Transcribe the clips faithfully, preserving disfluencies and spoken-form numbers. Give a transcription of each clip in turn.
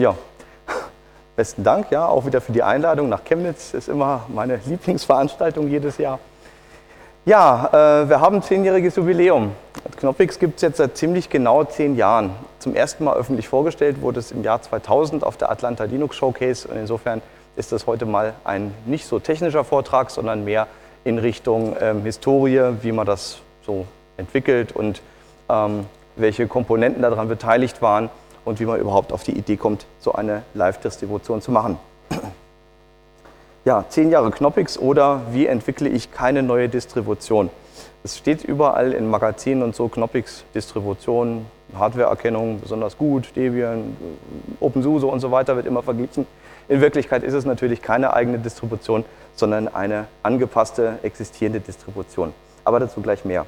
Ja, besten Dank, ja, auch wieder für die Einladung nach Chemnitz. Ist immer meine Lieblingsveranstaltung jedes Jahr. Ja, äh, wir haben ein zehnjähriges Jubiläum. Knoppix gibt es jetzt seit ziemlich genau zehn Jahren. Zum ersten Mal öffentlich vorgestellt wurde es im Jahr zweitausend auf der Atlanta Linux Showcase. Und insofern ist das heute mal ein nicht so technischer Vortrag, sondern mehr in Richtung ähm, Historie, wie man das so entwickelt und ähm, welche Komponenten daran beteiligt waren und wie man überhaupt auf die Idee kommt, so eine Live-Distribution zu machen. Ja, zehn Jahre Knoppix oder wie entwickle ich keine neue Distribution? Es steht überall in Magazinen und so, Knoppix-Distribution, Hardware-Erkennung besonders gut, Debian, OpenSUSE und so weiter wird immer verglichen. In Wirklichkeit ist es natürlich keine eigene Distribution, sondern eine angepasste, existierende Distribution. Aber dazu gleich mehr.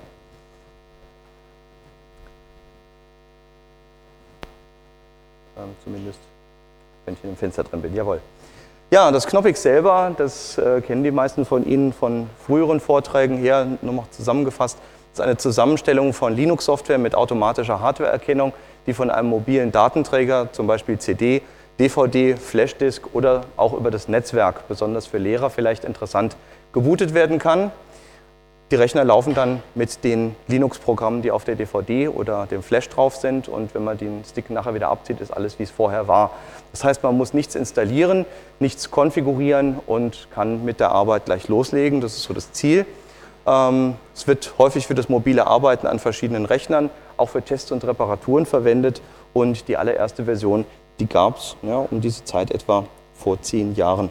Ähm, zumindest, wenn ich in dem Fenster drin bin, jawohl. Ja, das Knoppix selber, das äh, kennen die meisten von Ihnen von früheren Vorträgen her, nur noch zusammengefasst. Das ist eine Zusammenstellung von Linux-Software mit automatischer Hardware-Erkennung, die von einem mobilen Datenträger, zum Beispiel C D, D V D, Flashdisk oder auch über das Netzwerk, besonders für Lehrer vielleicht interessant, gebootet werden kann. Die Rechner laufen dann mit den Linux-Programmen, die auf der D V D oder dem Flash drauf sind, und wenn man den Stick nachher wieder abzieht, ist alles, wie es vorher war. Das heißt, man muss nichts installieren, nichts konfigurieren und kann mit der Arbeit gleich loslegen. Das ist so das Ziel. Ähm, es wird häufig für das mobile Arbeiten an verschiedenen Rechnern, auch für Tests und Reparaturen verwendet, und die allererste Version, die gab es ja, um diese Zeit etwa vor zehn Jahren.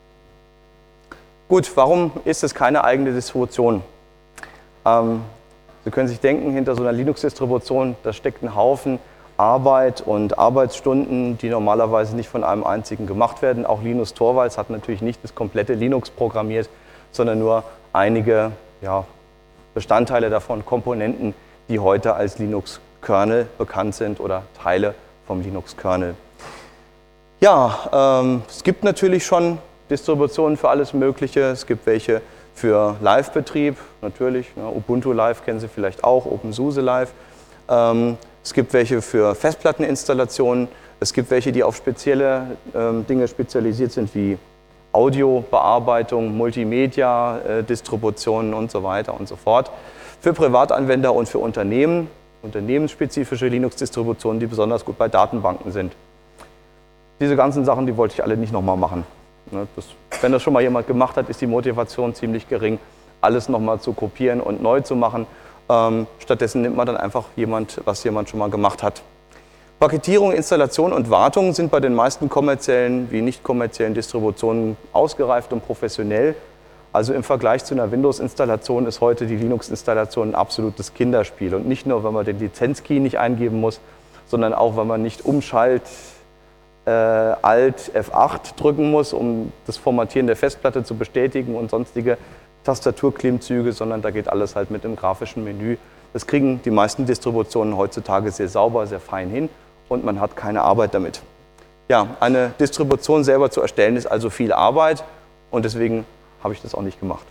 Gut, warum ist es keine eigene Distribution? Ähm, Sie können sich denken, hinter so einer Linux-Distribution, da steckt ein Haufen Arbeit und Arbeitsstunden, die normalerweise nicht von einem einzigen gemacht werden. Auch Linus Torvalds hat natürlich nicht das komplette Linux programmiert, sondern nur einige ja, Bestandteile davon, Komponenten, die heute als Linux-Kernel bekannt sind oder Teile vom Linux-Kernel. Ja, ähm, es gibt natürlich schon Distributionen für alles Mögliche. Es gibt welche für Live-Betrieb, natürlich. Ja, Ubuntu Live kennen Sie vielleicht auch, OpenSUSE Live. Ähm, es gibt welche für Festplatteninstallationen. Es gibt welche, die auf spezielle ähm, Dinge spezialisiert sind, wie Audiobearbeitung, Multimedia-Distributionen und so weiter und so fort. Für Privatanwender und für Unternehmen, unternehmensspezifische Linux-Distributionen, die besonders gut bei Datenbanken sind. Diese ganzen Sachen, die wollte ich alle nicht nochmal machen. Das, wenn das schon mal jemand gemacht hat, ist die Motivation ziemlich gering, alles nochmal zu kopieren und neu zu machen. Ähm, stattdessen nimmt man dann einfach jemand, was jemand schon mal gemacht hat. Paketierung, Installation und Wartung sind bei den meisten kommerziellen wie nicht kommerziellen Distributionen ausgereift und professionell. Also im Vergleich zu einer Windows-Installation ist heute die Linux-Installation ein absolutes Kinderspiel. Und nicht nur, weil man den Lizenzkey nicht eingeben muss, sondern auch, weil man nicht umschalt, äh, Alt F acht drücken muss, um das Formatieren der Festplatte zu bestätigen und sonstige Tastaturklimmzüge, sondern da geht alles halt mit dem grafischen Menü. Das kriegen die meisten Distributionen heutzutage sehr sauber, sehr fein hin und man hat keine Arbeit damit. Ja, eine Distribution selber zu erstellen ist also viel Arbeit und deswegen habe ich das auch nicht gemacht.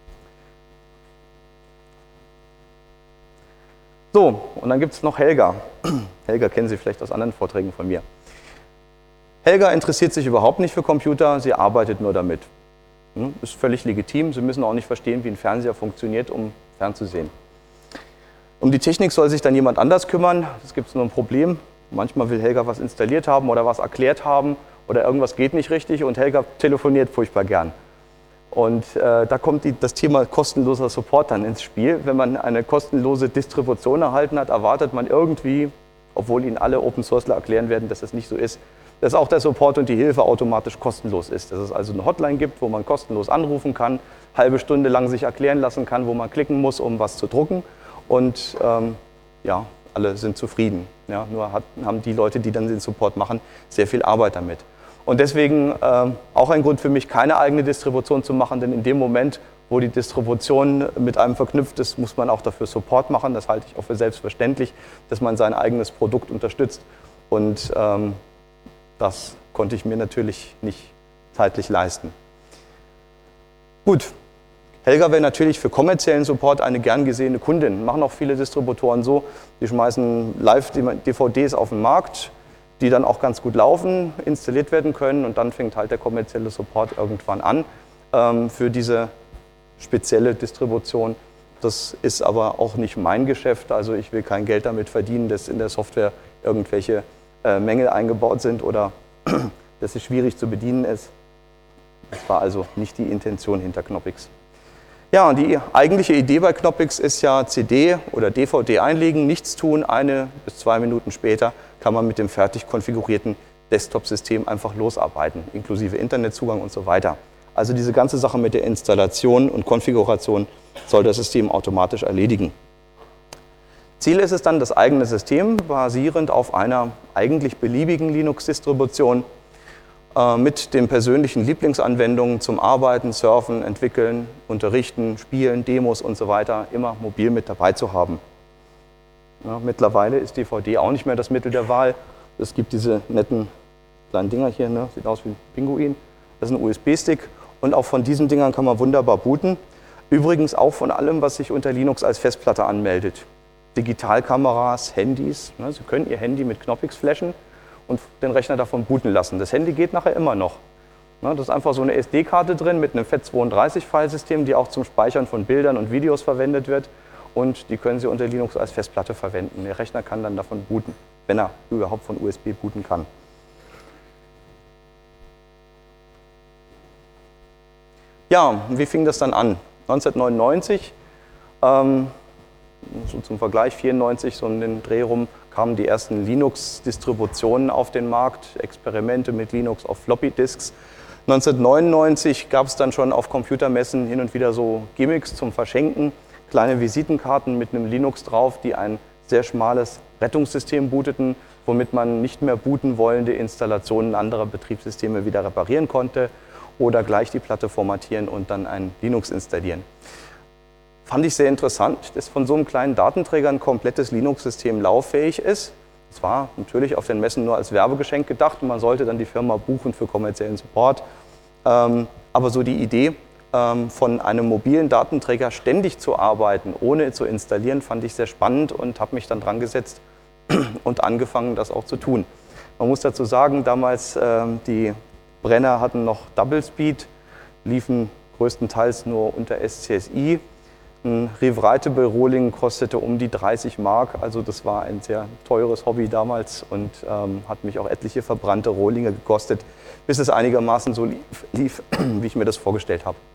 So, und dann gibt es noch Helga. Helga kennen Sie vielleicht aus anderen Vorträgen von mir. Helga interessiert sich überhaupt nicht für Computer, sie arbeitet nur damit. Ist völlig legitim, Sie müssen auch nicht verstehen, wie ein Fernseher funktioniert, um fernzusehen. Um die Technik soll sich dann jemand anders kümmern, es gibt nur ein Problem. Manchmal will Helga was installiert haben oder was erklärt haben oder irgendwas geht nicht richtig und Helga telefoniert furchtbar gern. Und äh, da kommt die, das Thema kostenloser Support dann ins Spiel. Wenn man eine kostenlose Distribution erhalten hat, erwartet man irgendwie, obwohl Ihnen alle Open-Sourceler erklären werden, dass das nicht so ist, dass auch der Support und die Hilfe automatisch kostenlos ist. Dass es also eine Hotline gibt, wo man kostenlos anrufen kann, halbe Stunde lang sich erklären lassen kann, wo man klicken muss, um was zu drucken. Und ähm, ja, alle sind zufrieden. Ja, nur hat, haben die Leute, die dann den Support machen, sehr viel Arbeit damit. Und deswegen ähm, auch ein Grund für mich, keine eigene Distribution zu machen, denn in dem Moment, wo die Distribution mit einem verknüpft ist, muss man auch dafür Support machen. Das halte ich auch für selbstverständlich, dass man sein eigenes Produkt unterstützt. Und ähm, das konnte ich mir natürlich nicht zeitlich leisten. Gut, Helga wäre natürlich für kommerziellen Support eine gern gesehene Kundin. Machen auch viele Distributoren so, die schmeißen live D V Ds auf den Markt, die dann auch ganz gut laufen, installiert werden können und dann fängt halt der kommerzielle Support irgendwann an ähm, für diese spezielle Distribution. Das ist aber auch nicht mein Geschäft, also ich will kein Geld damit verdienen, dass in der Software irgendwelche äh, Mängel eingebaut sind oder dass es schwierig zu bedienen ist. Das war also nicht die Intention hinter Knoppix. Ja, und die eigentliche Idee bei Knoppix ist ja C D oder D V D einlegen, nichts tun, eine bis zwei Minuten später kann man mit dem fertig konfigurierten Desktop-System einfach losarbeiten, inklusive Internetzugang und so weiter. Also diese ganze Sache mit der Installation und Konfiguration soll das System automatisch erledigen. Ziel ist es dann, das eigene System basierend auf einer eigentlich beliebigen Linux-Distribution äh, mit den persönlichen Lieblingsanwendungen zum Arbeiten, Surfen, Entwickeln, Unterrichten, Spielen, Demos und so weiter immer mobil mit dabei zu haben. Ja, mittlerweile ist D V D auch nicht mehr das Mittel der Wahl. Es gibt diese netten kleinen Dinger hier, ne? Sieht aus wie ein Pinguin. Das ist ein U S B-Stick und auch von diesen Dingern kann man wunderbar booten. Übrigens auch von allem, was sich unter Linux als Festplatte anmeldet. Digitalkameras, Handys. Ne? Sie können Ihr Handy mit Knoppix flashen und den Rechner davon booten lassen. Das Handy geht nachher immer noch. Ne? Das ist einfach so eine S D-Karte drin mit einem FAT zweiunddreißig-Filesystem, die auch zum Speichern von Bildern und Videos verwendet wird. Und die können Sie unter Linux als Festplatte verwenden. Der Rechner kann dann davon booten, wenn er überhaupt von U S B booten kann. Ja, wie fing das dann an? neunzehnhundertneunundneunzig, ähm, so zum Vergleich, vierundneunzig, so in den Dreh rum, kamen die ersten Linux-Distributionen auf den Markt, Experimente mit Linux auf Floppy-Disks. neunzehnhundertneunundneunzig gab es dann schon auf Computermessen hin und wieder so Gimmicks zum Verschenken, kleine Visitenkarten mit einem Linux drauf, die ein sehr schmales Rettungssystem booteten, womit man nicht mehr booten wollende Installationen anderer Betriebssysteme wieder reparieren konnte oder gleich die Platte formatieren und dann ein Linux installieren. Fand ich sehr interessant, dass von so einem kleinen Datenträger ein komplettes Linux-System lauffähig ist. Das war natürlich auf den Messen nur als Werbegeschenk gedacht und man sollte dann die Firma buchen für kommerziellen Support. Ähm, aber so die Idee, ähm, von einem mobilen Datenträger ständig zu arbeiten, ohne zu installieren, fand ich sehr spannend und habe mich dann dran gesetzt und angefangen, das auch zu tun. Man muss dazu sagen, damals ähm, die Brenner hatten noch Double Speed, liefen größtenteils nur unter S C S I. Ein Rewritable Rohling kostete um die dreißig Mark, also das war ein sehr teures Hobby damals und ähm, hat mich auch etliche verbrannte Rohlinge gekostet, bis es einigermaßen so lief, lief, wie ich mir das vorgestellt habe.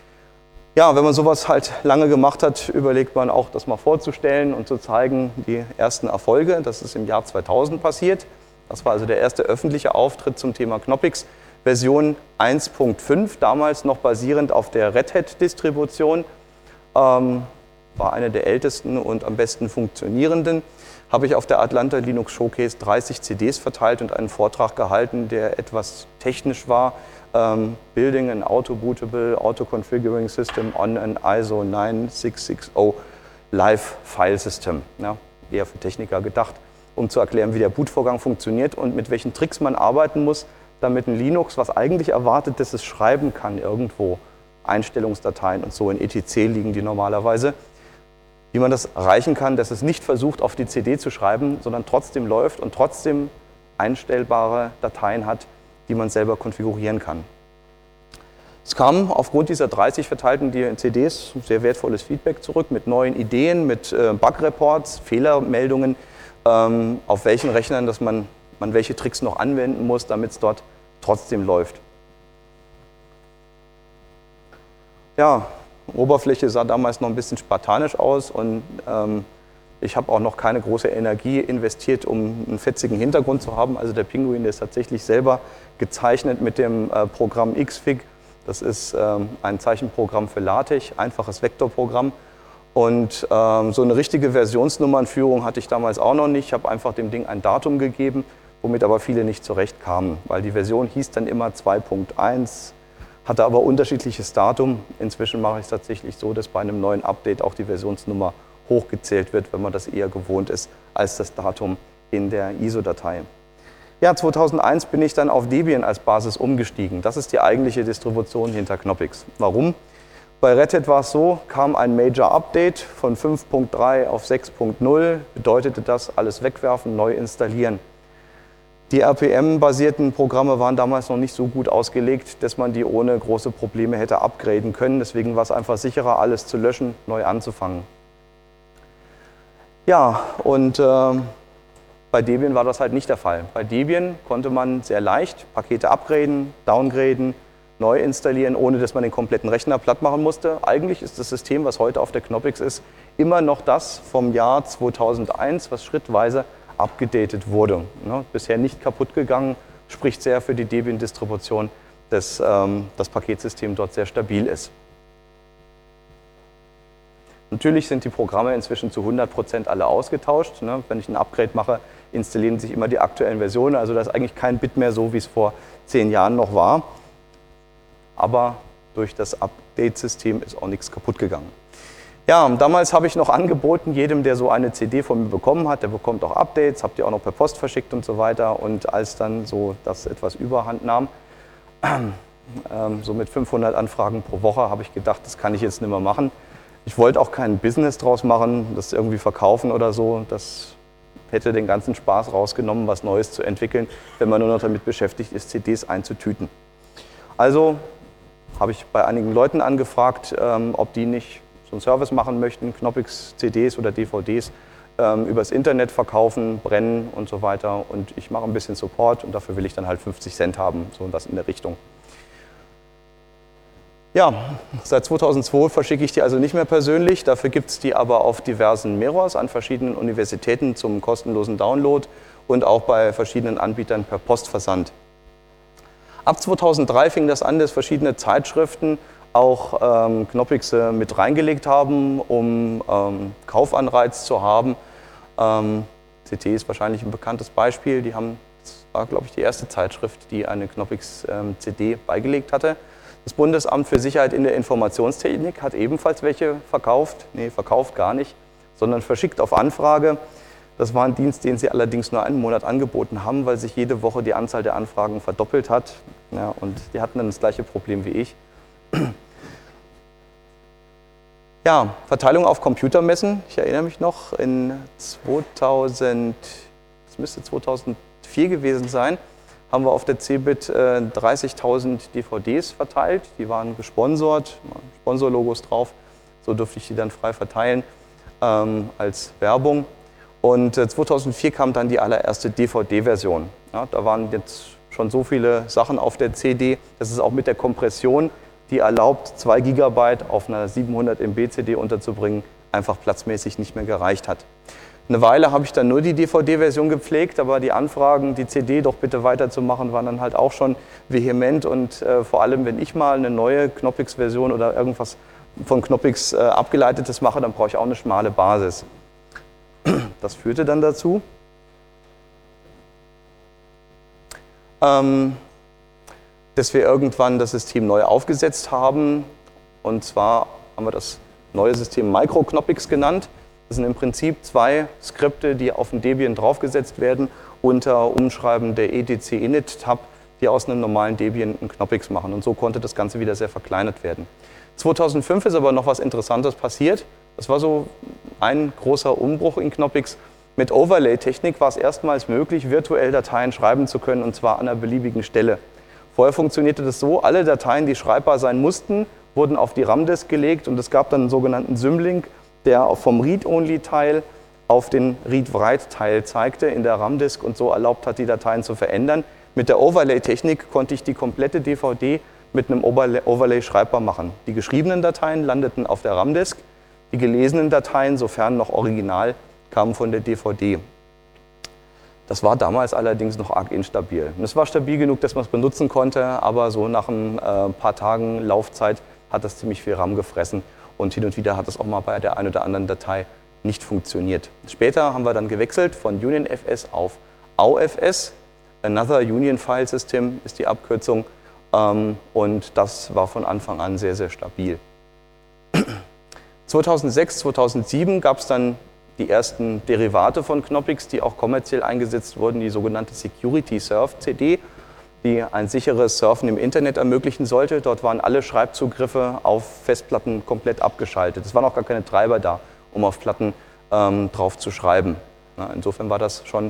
Ja, wenn man sowas halt lange gemacht hat, überlegt man auch, das mal vorzustellen und zu zeigen, die ersten Erfolge. Das ist im Jahr zweitausend passiert. Das war also der erste öffentliche Auftritt zum Thema Knoppix. Version eins Punkt fünf, damals noch basierend auf der Red Hat-Distribution. Ähm, war eine der ältesten und am besten funktionierenden. Habe ich auf der Atlanta Linux Showcase dreißig C Ds verteilt und einen Vortrag gehalten, der etwas technisch war. Ähm, Building an Auto-Bootable, Auto-Configuring System on an I S O neun sechs sechs null Live File System. Ja, eher für Techniker gedacht, um zu erklären, wie der Bootvorgang funktioniert und mit welchen Tricks man arbeiten muss, damit ein Linux, was eigentlich erwartet, dass es schreiben kann irgendwo, Einstellungsdateien und so in E T C liegen die normalerweise, wie man das erreichen kann, dass es nicht versucht, auf die C D zu schreiben, sondern trotzdem läuft und trotzdem einstellbare Dateien hat, die man selber konfigurieren kann. Es kam aufgrund dieser dreißig verteilten C Ds sehr wertvolles Feedback zurück mit neuen Ideen, mit Bug-Reports, Fehlermeldungen, auf welchen Rechnern dass man, man welche Tricks noch anwenden muss, damit es dort trotzdem läuft. Ja, die Oberfläche sah damals noch ein bisschen spartanisch aus und ähm, ich habe auch noch keine große Energie investiert, um einen fetzigen Hintergrund zu haben. Also der Pinguin, der ist tatsächlich selber gezeichnet mit dem äh, Programm Xfig. Das ist ähm, ein Zeichenprogramm für LaTeX, einfaches Vektorprogramm. Und ähm, so eine richtige Versionsnummernführung hatte ich damals auch noch nicht. Ich habe einfach dem Ding ein Datum gegeben, womit aber viele nicht zurechtkamen, weil die Version hieß dann immer zwei Punkt eins. Hatte aber unterschiedliches Datum. Inzwischen mache ich es tatsächlich so, dass bei einem neuen Update auch die Versionsnummer hochgezählt wird, wenn man das eher gewohnt ist, als das Datum in der I S O-Datei. Ja, zweitausendeins bin ich dann auf Debian als Basis umgestiegen. Das ist die eigentliche Distribution hinter Knoppix. Warum? Bei Red Hat war es so, kam ein Major Update von fünf Punkt drei auf sechs Punkt null, bedeutete das, alles wegwerfen, neu installieren. Die R P M-basierten Programme waren damals noch nicht so gut ausgelegt, dass man die ohne große Probleme hätte upgraden können. Deswegen war es einfach sicherer, alles zu löschen, neu anzufangen. Ja, und äh, bei Debian war das halt nicht der Fall. Bei Debian konnte man sehr leicht Pakete upgraden, downgraden, neu installieren, ohne dass man den kompletten Rechner platt machen musste. Eigentlich ist das System, was heute auf der Knoppix ist, immer noch das vom Jahr zweitausendeins, was schrittweise abgedatet wurde. Ne? Bisher nicht kaputt gegangen, spricht sehr für die Debian-Distribution, dass ähm, das Paketsystem dort sehr stabil ist. Natürlich sind die Programme inzwischen zu hundert Prozent alle ausgetauscht. Ne? Wenn ich ein Upgrade mache, installieren sich immer die aktuellen Versionen. Also da ist eigentlich kein Bit mehr so, wie es vor zehn Jahren noch war. Aber durch das Update-System ist auch nichts kaputt gegangen. Ja, damals habe ich noch angeboten, jedem, der so eine C D von mir bekommen hat, der bekommt auch Updates, habt ihr auch noch per Post verschickt und so weiter. Und als dann so das etwas überhand nahm, ähm, so mit fünfhundert Anfragen pro Woche, habe ich gedacht, das kann ich jetzt nicht mehr machen. Ich wollte auch kein Business draus machen, das irgendwie verkaufen oder so. Das hätte den ganzen Spaß rausgenommen, was Neues zu entwickeln, wenn man nur noch damit beschäftigt ist, C Ds einzutüten. Also habe ich bei einigen Leuten angefragt, ähm, ob die nicht so einen Service machen möchten, Knoppix-C Ds oder D V Ds ähm, übers Internet verkaufen, brennen und so weiter. Und ich mache ein bisschen Support und dafür will ich dann halt fünfzig Cent haben, so was in der Richtung. Ja, seit zweitausendzwei verschicke ich die also nicht mehr persönlich, dafür gibt es die aber auf diversen Mirrors an verschiedenen Universitäten zum kostenlosen Download und auch bei verschiedenen Anbietern per Postversand. Ab zweitausenddrei fing das an, dass verschiedene Zeitschriften auch ähm, Knoppixe mit reingelegt haben, um ähm, Kaufanreiz zu haben. Ähm, C T ist wahrscheinlich ein bekanntes Beispiel. Die haben, das war, glaube ich, die erste Zeitschrift, die eine Knoppix-C D ähm, beigelegt hatte. Das Bundesamt für Sicherheit in der Informationstechnik hat ebenfalls welche verkauft. Nee, verkauft gar nicht, sondern verschickt auf Anfrage. Das war ein Dienst, den sie allerdings nur einen Monat angeboten haben, weil sich jede Woche die Anzahl der Anfragen verdoppelt hat. Ja, und die hatten dann das gleiche Problem wie ich. Ja, Verteilung auf Computermessen. Ich erinnere mich noch, in zweitausend, das müsste zweitausendvier gewesen sein, haben wir auf der C eBIT äh, dreißigtausend D V Ds verteilt. Die waren gesponsert, Sponsorlogos drauf. So durfte ich die dann frei verteilen ähm, als Werbung. Und äh, zweitausendvier kam dann die allererste D V D-Version. Ja, da waren jetzt schon so viele Sachen auf der C D, dass es auch mit der Kompression, die erlaubt, zwei Gigabyte auf einer siebenhundert Megabyte C D unterzubringen, einfach platzmäßig nicht mehr gereicht hat. Eine Weile habe ich dann nur die D V D-Version gepflegt, aber die Anfragen, die C D doch bitte weiterzumachen, waren dann halt auch schon vehement. Und äh, vor allem, wenn ich mal eine neue Knoppix-Version oder irgendwas von Knoppix äh, abgeleitetes mache, dann brauche ich auch eine schmale Basis. Das führte dann dazu, ähm, dass wir irgendwann das System neu aufgesetzt haben. Und zwar haben wir das neue System Micro-Knoppix genannt. Das sind im Prinzip zwei Skripte, die auf den Debian draufgesetzt werden, unter Umschreiben der E D C Init-Tab, die aus einem normalen Debian einen Knoppix machen. Und so konnte das Ganze wieder sehr verkleinert werden. zweitausendfünf ist aber noch was Interessantes passiert. Das war so ein großer Umbruch in Knoppix. Mit Overlay-Technik war es erstmals möglich, virtuell Dateien schreiben zu können, und zwar an einer beliebigen Stelle. Vorher funktionierte das so, alle Dateien, die schreibbar sein mussten, wurden auf die RAM-Disk gelegt und es gab dann einen sogenannten Symlink, der vom Read-Only-Teil auf den Read-Write-Teil zeigte in der RAM-Disk und so erlaubt hat, die Dateien zu verändern. Mit der Overlay-Technik konnte ich die komplette D V D mit einem Overlay schreibbar machen. Die geschriebenen Dateien landeten auf der RAM-Disk, die gelesenen Dateien, sofern noch original, kamen von der D V D. Das war damals allerdings noch arg instabil. Es war stabil genug, dass man es benutzen konnte, aber so nach ein äh, paar Tagen Laufzeit hat das ziemlich viel RAM gefressen und hin und wieder hat es auch mal bei der einen oder anderen Datei nicht funktioniert. Später haben wir dann gewechselt von UnionFS auf A U F S, Another Union File System ist die Abkürzung, ähm, und das war von Anfang an sehr, sehr stabil. zweitausendsechs, zweitausendsieben gab es dann die ersten Derivate von Knoppix, die auch kommerziell eingesetzt wurden, die sogenannte Security Surf C D, die ein sicheres Surfen im Internet ermöglichen sollte. Dort waren alle Schreibzugriffe auf Festplatten komplett abgeschaltet. Es waren auch gar keine Treiber da, um auf Platten ähm, drauf zu schreiben. Ja, insofern war das schon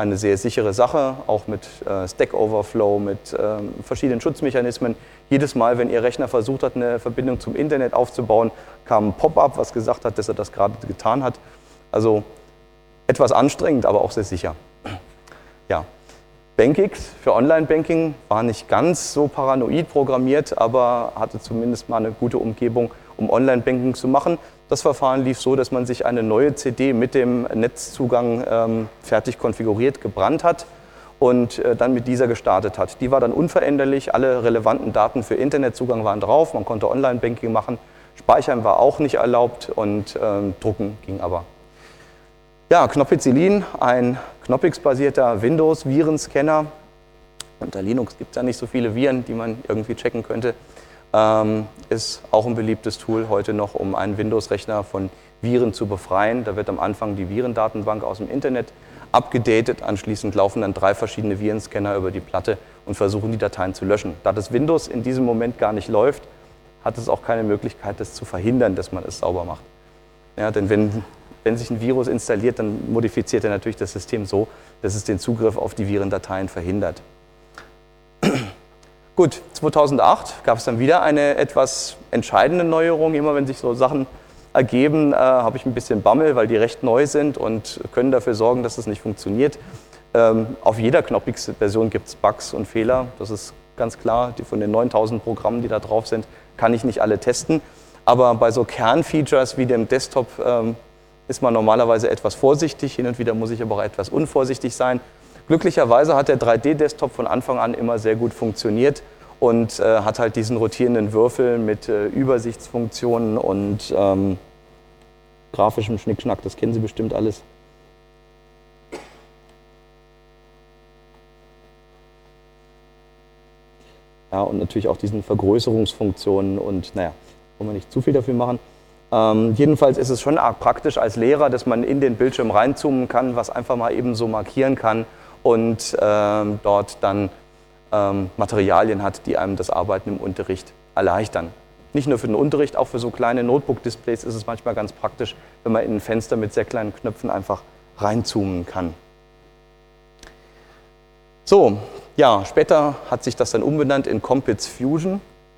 eine sehr sichere Sache, auch mit äh, Stack Overflow, mit äh, verschiedenen Schutzmechanismen. Jedes Mal, wenn Ihr Rechner versucht hat, eine Verbindung zum Internet aufzubauen, kam ein Pop-up, was gesagt hat, dass er das gerade getan hat. Also etwas anstrengend, aber auch sehr sicher. Ja. BankX für Online-Banking war nicht ganz so paranoid programmiert, aber hatte zumindest mal eine gute Umgebung, um Online-Banking zu machen. Das Verfahren lief so, dass man sich eine neue C D mit dem Netzzugang ähm, fertig konfiguriert, gebrannt hat und äh, dann mit dieser gestartet hat. Die war dann unveränderlich, alle relevanten Daten für Internetzugang waren drauf, man konnte Online-Banking machen, Speichern war auch nicht erlaubt und ähm, Drucken ging aber. Ja, Knoppizilin, ein Knoppix-basierter Windows-Virenscanner. Unter Linux gibt es ja nicht so viele Viren, die man irgendwie checken könnte. Ähm, ist auch ein beliebtes Tool heute noch, um einen Windows-Rechner von Viren zu befreien. Da wird am Anfang die Virendatenbank aus dem Internet abgedatet. Anschließend laufen dann drei verschiedene Virenscanner über die Platte und versuchen, die Dateien zu löschen. Da das Windows in diesem Moment gar nicht läuft, hat es auch keine Möglichkeit, das zu verhindern, dass man es sauber macht. Ja, denn wenn Wenn sich ein Virus installiert, dann modifiziert er natürlich das System so, dass es den Zugriff auf die Virendateien verhindert. Gut, zweitausendacht gab es dann wieder eine etwas entscheidende Neuerung. Immer wenn sich so Sachen ergeben, äh, habe ich ein bisschen Bammel, weil die recht neu sind und können dafür sorgen, dass es nicht funktioniert. Ähm, auf jeder Knoppix-Version gibt es Bugs und Fehler, das ist ganz klar. Die von den neuntausend Programmen, die da drauf sind, kann ich nicht alle testen. Aber bei so Kernfeatures wie dem Desktop ähm, ist man normalerweise etwas vorsichtig, hin und wieder muss ich aber auch etwas unvorsichtig sein. Glücklicherweise hat der drei D Desktop von Anfang an immer sehr gut funktioniert und äh, hat halt diesen rotierenden Würfel mit äh, Übersichtsfunktionen und ähm, grafischem Schnickschnack, das kennen Sie bestimmt alles. Ja, und natürlich auch diesen Vergrößerungsfunktionen und naja, wollen wir nicht zu viel dafür machen. Ähm, jedenfalls ist es schon arg praktisch als Lehrer, dass man in den Bildschirm reinzoomen kann, was einfach mal eben so markieren kann und ähm, dort dann ähm, Materialien hat, die einem das Arbeiten im Unterricht erleichtern. Nicht nur für den Unterricht, auch für so kleine Notebook-Displays ist es manchmal ganz praktisch, wenn man in ein Fenster mit sehr kleinen Knöpfen einfach reinzoomen kann. So, ja, später hat sich das dann umbenannt in Compiz Fusion.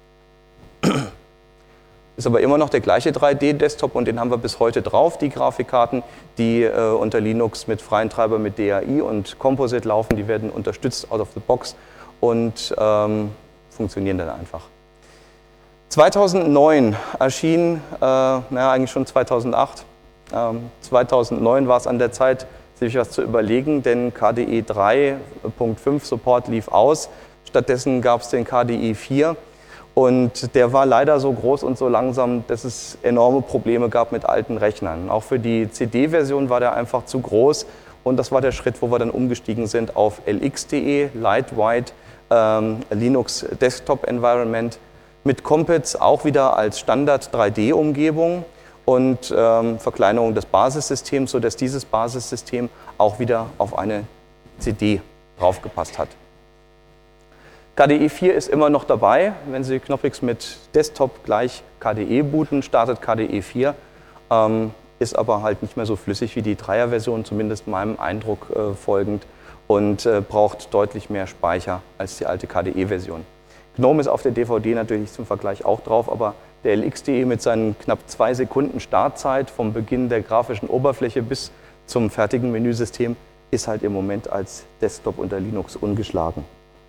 Ist aber immer noch der gleiche drei D Desktop und den haben wir bis heute drauf, die Grafikkarten, die äh, unter Linux mit freien Treibern mit D A I und Composite laufen, die werden unterstützt out of the box und ähm, funktionieren dann einfach. zweitausendneun erschien, äh, naja eigentlich schon zweitausendacht, ähm, zweitausendneun war es an der Zeit, sich was zu überlegen, denn K D E drei Punkt fünf Support lief aus, stattdessen gab es den K D E vier. Und der war leider so groß und so langsam, dass es enorme Probleme gab mit alten Rechnern. Auch für die C D-Version war der einfach zu groß. Und das war der Schritt, wo wir dann umgestiegen sind auf L X D E, Lightweight, ähm, Linux Desktop Environment, mit Compiz auch wieder als Standard drei D Umgebung und ähm, Verkleinerung des Basissystems, sodass dieses Basissystem auch wieder auf eine C D draufgepasst hat. K D E vier ist immer noch dabei. Wenn Sie Knoppix mit Desktop gleich K D E booten, startet K D E vier. Ähm, ist aber halt nicht mehr so flüssig wie die Dreier-Version, zumindest meinem Eindruck äh, folgend, und äh, braucht deutlich mehr Speicher als die alte K D E-Version. GNOME ist auf der D V D natürlich zum Vergleich auch drauf, aber der L X D E mit seinen knapp zwei Sekunden Startzeit vom Beginn der grafischen Oberfläche bis zum fertigen Menüsystem ist halt im Moment als Desktop unter Linux ungeschlagen.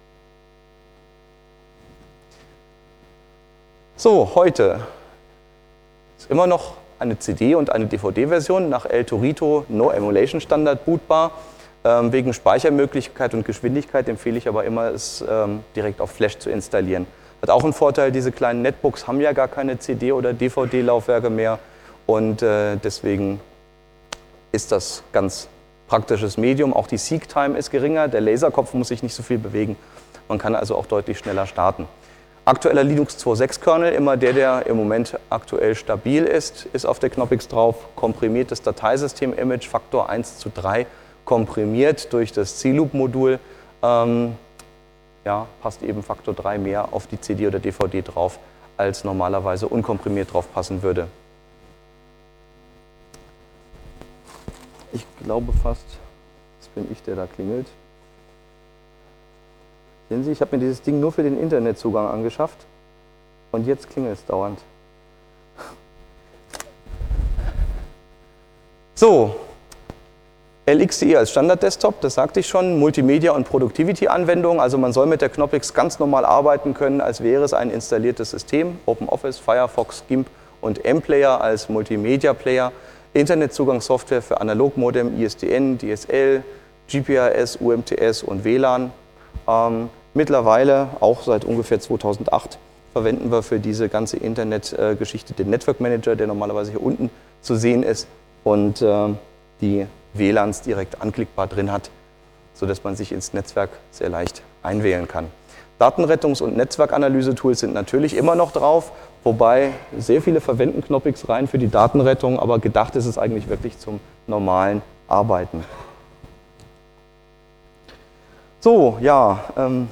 So, heute ist immer noch eine C D- und eine D V D-Version nach El Torito No Emulation Standard bootbar. Ähm, wegen Speichermöglichkeit und Geschwindigkeit empfehle ich aber immer, es ähm, direkt auf Flash zu installieren. Hat auch einen Vorteil, diese kleinen Netbooks haben ja gar keine C D- oder D V D-Laufwerke mehr und äh, deswegen ist das ganz praktisches Medium. Auch die Seek-Time ist geringer, der Laserkopf muss sich nicht so viel bewegen. Man kann also auch deutlich schneller starten. Aktueller Linux zwei Punkt sechs Kernel, immer der, der im Moment aktuell stabil ist, ist auf der Knoppix drauf. Komprimiertes Dateisystem-Image, Faktor eins zu drei, komprimiert durch das C-Loop-Modul. Ähm, ja, passt eben Faktor drei mehr auf die C D oder D V D drauf, als normalerweise unkomprimiert drauf passen würde. Ich glaube fast, es bin ich, der da klingelt. Sehen Sie, ich habe mir dieses Ding nur für den Internetzugang angeschafft und jetzt klingelt es dauernd. So, L X punkt D E als Standard-Desktop, das sagte ich schon, Multimedia- und Productivity-Anwendung, also man soll mit der Knoppix ganz normal arbeiten können, als wäre es ein installiertes System, OpenOffice, Firefox, GIMP und M-Player als Multimedia-Player, Internetzugangssoftware für Analogmodem, I S D N, D S L, G P R S, U M T S und W L A N. Ähm, mittlerweile, auch seit ungefähr zweitausendacht, verwenden wir für diese ganze Internetgeschichte den Network Manager, der normalerweise hier unten zu sehen ist und äh, die W L A Ns direkt anklickbar drin hat, sodass man sich ins Netzwerk sehr leicht einwählen kann. Datenrettungs- und Netzwerkanalyse-Tools sind natürlich immer noch drauf, wobei sehr viele verwenden Knoppix rein für die Datenrettung, aber gedacht ist es eigentlich wirklich zum normalen Arbeiten. So, ja, ähm,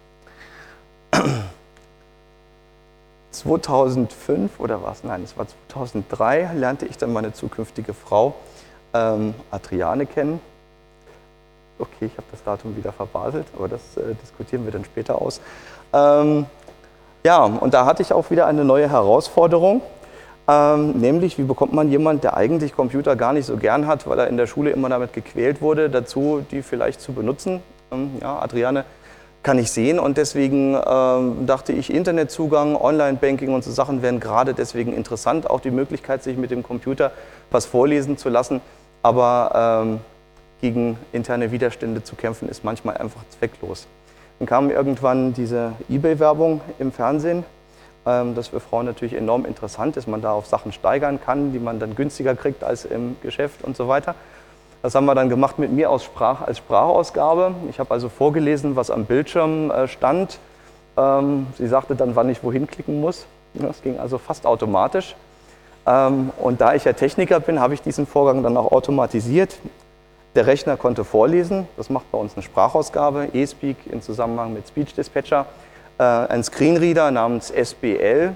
zweitausendfünf oder was? Nein, es war zweitausenddrei, lernte ich dann meine zukünftige Frau ähm, Adriane kennen. Okay, ich habe das Datum wieder verbaselt, aber das äh, diskutieren wir dann später aus. Ähm, ja, und da hatte ich auch wieder eine neue Herausforderung, ähm, nämlich wie bekommt man jemanden, der eigentlich Computer gar nicht so gern hat, weil er in der Schule immer damit gequält wurde, dazu die vielleicht zu benutzen. Ähm, ja, Adriane kann ich sehen und deswegen ähm, dachte ich, Internetzugang, Online-Banking und so Sachen wären gerade deswegen interessant, auch die Möglichkeit, sich mit dem Computer was vorlesen zu lassen, aber ähm, gegen interne Widerstände zu kämpfen, ist manchmal einfach zwecklos. Dann kam irgendwann diese eBay-Werbung im Fernsehen, ähm, das für Frauen natürlich enorm interessant ist, man da auf Sachen steigern kann, die man dann günstiger kriegt als im Geschäft und so weiter. Das haben wir dann gemacht mit mir aus Sprach, als Sprachausgabe. Ich habe also vorgelesen, was am Bildschirm äh, stand. Ähm, sie sagte dann, wann ich wohin klicken muss. Das ging also fast automatisch. Ähm, und da ich ja Techniker bin, habe ich diesen Vorgang dann auch automatisiert. Der Rechner konnte vorlesen, das macht bei uns eine Sprachausgabe, eSpeak in Zusammenhang mit Speech Dispatcher, äh, ein Screenreader namens S B L,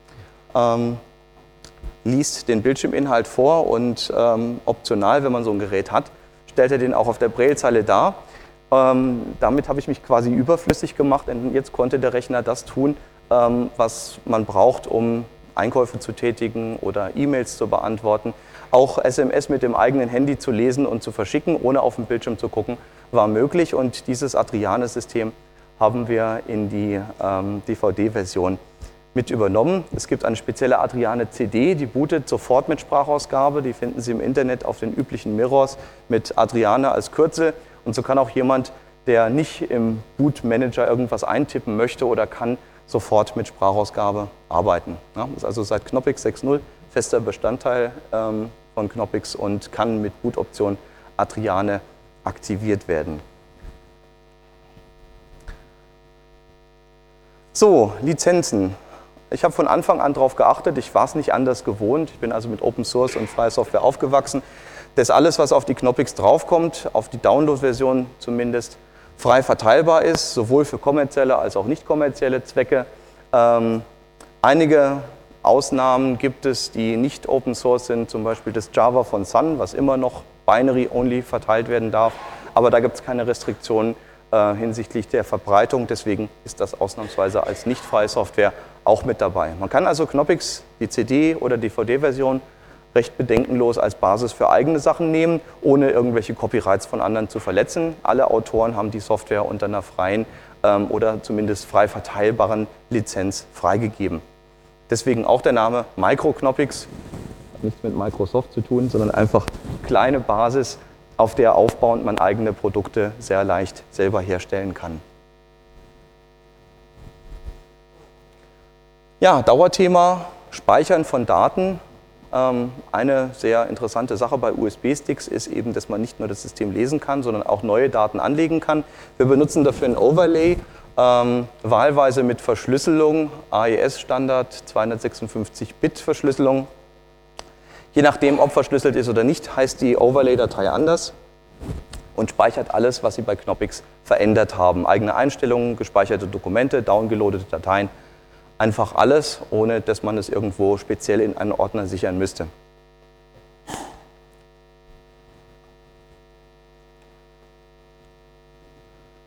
ähm, liest den Bildschirminhalt vor und ähm, optional, wenn man so ein Gerät hat, stellt er den auch auf der Braillezeile dar. Ähm, damit habe ich mich quasi überflüssig gemacht, denn jetzt konnte der Rechner das tun, ähm, was man braucht, um Einkäufe zu tätigen oder E-Mails zu beantworten. Auch S M S mit dem eigenen Handy zu lesen und zu verschicken, ohne auf den Bildschirm zu gucken, war möglich. Und dieses Adriane-System haben wir in die ähm, D V D-Version mit übernommen. Es gibt eine spezielle Adriane C D, die bootet sofort mit Sprachausgabe. Die finden Sie im Internet auf den üblichen Mirrors mit Adriane als Kürzel. Und so kann auch jemand, der nicht im Bootmanager irgendwas eintippen möchte oder kann, sofort mit Sprachausgabe arbeiten. Ja, das ist also seit Knoppix sechs Punkt null fester Bestandteil ähm, von Knoppix und kann mit Bootoption Adriane aktiviert werden. So, Lizenzen. Ich habe von Anfang an darauf geachtet, ich war es nicht anders gewohnt. Ich bin also mit Open Source und freier Software aufgewachsen, dass alles, was auf die Knoppix draufkommt, auf die Download-Version zumindest, frei verteilbar ist, sowohl für kommerzielle als auch nicht kommerzielle Zwecke. Ähm, einige Ausnahmen gibt es, die nicht Open Source sind, zum Beispiel das Java von Sun, was immer noch binary-only verteilt werden darf, aber da gibt es keine Restriktionen äh, hinsichtlich der Verbreitung, deswegen ist das ausnahmsweise als nicht freie Software auch mit dabei. Man kann also Knoppix, die C D- oder D V D-Version, recht bedenkenlos als Basis für eigene Sachen nehmen, ohne irgendwelche Copyrights von anderen zu verletzen. Alle Autoren haben die Software unter einer freien ähm, oder zumindest frei verteilbaren Lizenz freigegeben. Deswegen auch der Name Micro-Knoppix. Hat nichts mit Microsoft zu tun, sondern einfach kleine Basis, auf der aufbauend man eigene Produkte sehr leicht selber herstellen kann. Ja, Dauerthema Speichern von Daten. Eine sehr interessante Sache bei U S B-Sticks ist eben, dass man nicht nur das System lesen kann, sondern auch neue Daten anlegen kann. Wir benutzen dafür ein Overlay, ähm, wahlweise mit Verschlüsselung, A E S-Standard, zweihundertsechsundfünfzig Bit Verschlüsselung. Je nachdem, ob verschlüsselt ist oder nicht, heißt die Overlay-Datei anders und speichert alles, was Sie bei Knoppix verändert haben. Eigene Einstellungen, gespeicherte Dokumente, downgeloadete Dateien. Einfach alles, ohne dass man es irgendwo speziell in einen Ordner sichern müsste.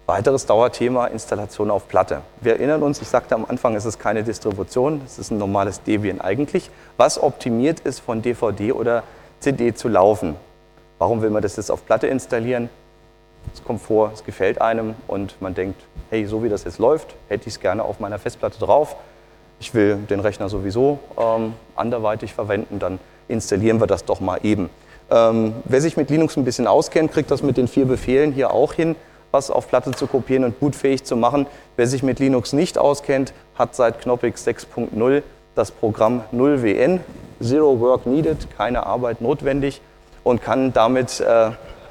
Weiteres Dauerthema, Installation auf Platte. Wir erinnern uns, ich sagte am Anfang, es ist keine Distribution, es ist ein normales Debian eigentlich, was optimiert ist, von D V D oder C D zu laufen. Warum will man das jetzt auf Platte installieren? Es kommt vor, es gefällt einem und man denkt, hey, so wie das jetzt läuft, hätte ich es gerne auf meiner Festplatte drauf. Ich will den Rechner sowieso ähm, anderweitig verwenden, dann installieren wir das doch mal eben. Ähm, wer sich mit Linux ein bisschen auskennt, kriegt das mit den vier Befehlen hier auch hin, was auf Platte zu kopieren und bootfähig zu machen. Wer sich mit Linux nicht auskennt, hat seit Knoppix sechs Punkt null das Programm null W N, Zero Work Needed, keine Arbeit notwendig, und kann damit, äh,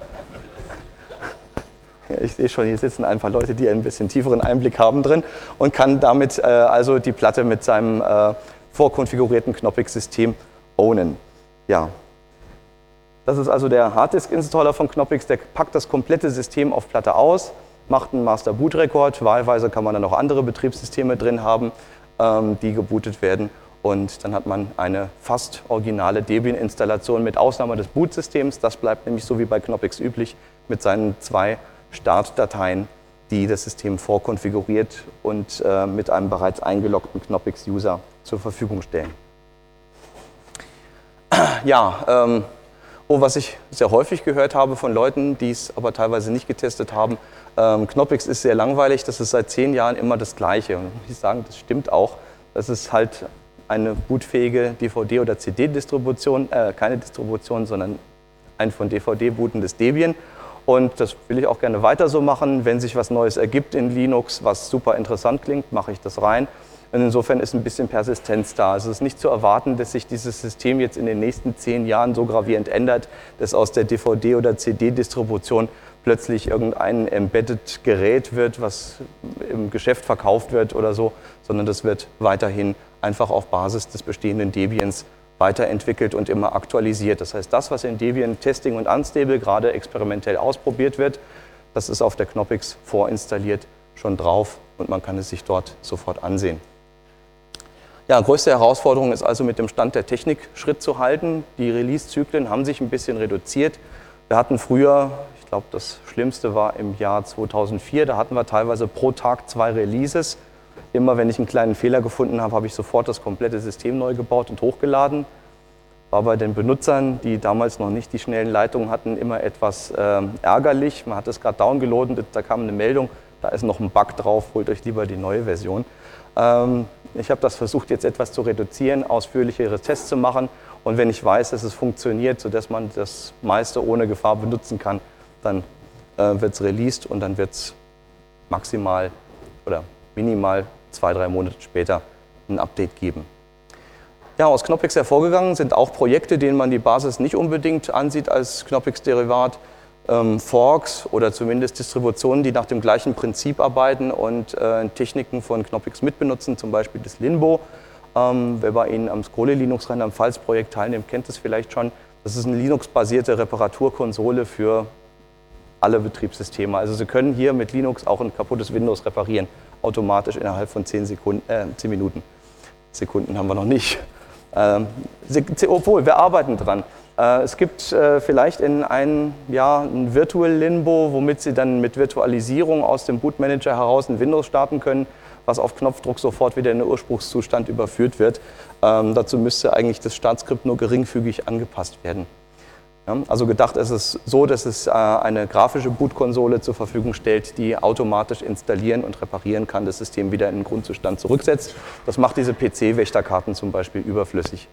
ich sehe schon, hier sitzen einfach Leute, die ein bisschen tieferen Einblick haben drin, und kann damit äh, also die Platte mit seinem äh, vorkonfigurierten Knoppix-System ownen. Ja. Das ist also der Harddisk-Installer von Knoppix, der packt das komplette System auf Platte aus, macht einen Master-Boot-Record, wahlweise kann man dann noch andere Betriebssysteme drin haben, ähm, die gebootet werden, und dann hat man eine fast originale Debian-Installation mit Ausnahme des Bootsystems. Das bleibt nämlich so wie bei Knoppix üblich mit seinen zwei Startdateien, die das System vorkonfiguriert und äh, mit einem bereits eingeloggten Knoppix-User zur Verfügung stellen. Ja, ähm, Oh, was ich sehr häufig gehört habe von Leuten, die es aber teilweise nicht getestet haben, ähm, Knoppix ist sehr langweilig, das ist seit zehn Jahren immer das Gleiche. Und ich muss sagen, das stimmt auch. Das ist halt eine bootfähige D V D- oder C D-Distribution, äh, keine Distribution, sondern ein von D V D bootendes Debian. Und das will ich auch gerne weiter so machen. Wenn sich was Neues ergibt in Linux, was super interessant klingt, mache ich das rein. Und insofern ist ein bisschen Persistenz da. Also es ist nicht zu erwarten, dass sich dieses System jetzt in den nächsten zehn Jahren so gravierend ändert, dass aus der D V D- oder C D-Distribution plötzlich irgendein embedded Gerät wird, was im Geschäft verkauft wird oder so, sondern das wird weiterhin einfach auf Basis des bestehenden Debians weiterentwickelt und immer aktualisiert. Das heißt, das, was in Debian Testing und Unstable gerade experimentell ausprobiert wird, das ist auf der Knoppix vorinstalliert schon drauf und man kann es sich dort sofort ansehen. Ja, größte Herausforderung ist also, mit dem Stand der Technik Schritt zu halten. Die Release-Zyklen haben sich ein bisschen reduziert. Wir hatten früher, ich glaube, das Schlimmste war im Jahr zweitausendvier, da hatten wir teilweise pro Tag zwei Releases. Immer wenn ich einen kleinen Fehler gefunden habe, habe ich sofort das komplette System neu gebaut und hochgeladen. War bei den Benutzern, die damals noch nicht die schnellen Leitungen hatten, immer etwas äh, ärgerlich. Man hat es gerade downgeloadet, da kam eine Meldung, da ist noch ein Bug drauf, holt euch lieber die neue Version. Ähm, ich habe das versucht, jetzt etwas zu reduzieren, ausführlichere Tests zu machen, und wenn ich weiß, dass es funktioniert, sodass man das meiste ohne Gefahr benutzen kann, dann äh, wird es released und dann wird es maximal oder minimal zwei, drei Monate später ein Update geben. Ja, aus Knoppix hervorgegangen sind auch Projekte, denen man die Basis nicht unbedingt ansieht als Knoppix-Derivat. Ähm, Forks oder zumindest Distributionen, die nach dem gleichen Prinzip arbeiten und äh, Techniken von Knoppix mitbenutzen, zum Beispiel das Linbo. Ähm, wer bei Ihnen am Scrolli Linux Rheinland-Pfalz-Projekt teilnimmt, kennt das vielleicht schon. Das ist eine Linux-basierte Reparaturkonsole für alle Betriebssysteme. Also Sie können hier mit Linux auch ein kaputtes Windows reparieren, automatisch innerhalb von zehn Sekunden, äh, zehn Minuten. Sekunden haben wir noch nicht. Ähm, obwohl, wir arbeiten dran. Äh, es gibt äh, vielleicht in einem Jahr ein Virtual Linbo, womit Sie dann mit Virtualisierung aus dem Bootmanager heraus ein Windows starten können, was auf Knopfdruck sofort wieder in den Ursprungszustand überführt wird. Ähm, dazu müsste eigentlich das Startskript nur geringfügig angepasst werden. Ja, also gedacht ist es so, dass es äh, eine grafische Bootkonsole zur Verfügung stellt, die automatisch installieren und reparieren kann, das System wieder in den Grundzustand zurücksetzt. Das macht diese P C-Wächterkarten zum Beispiel überflüssig.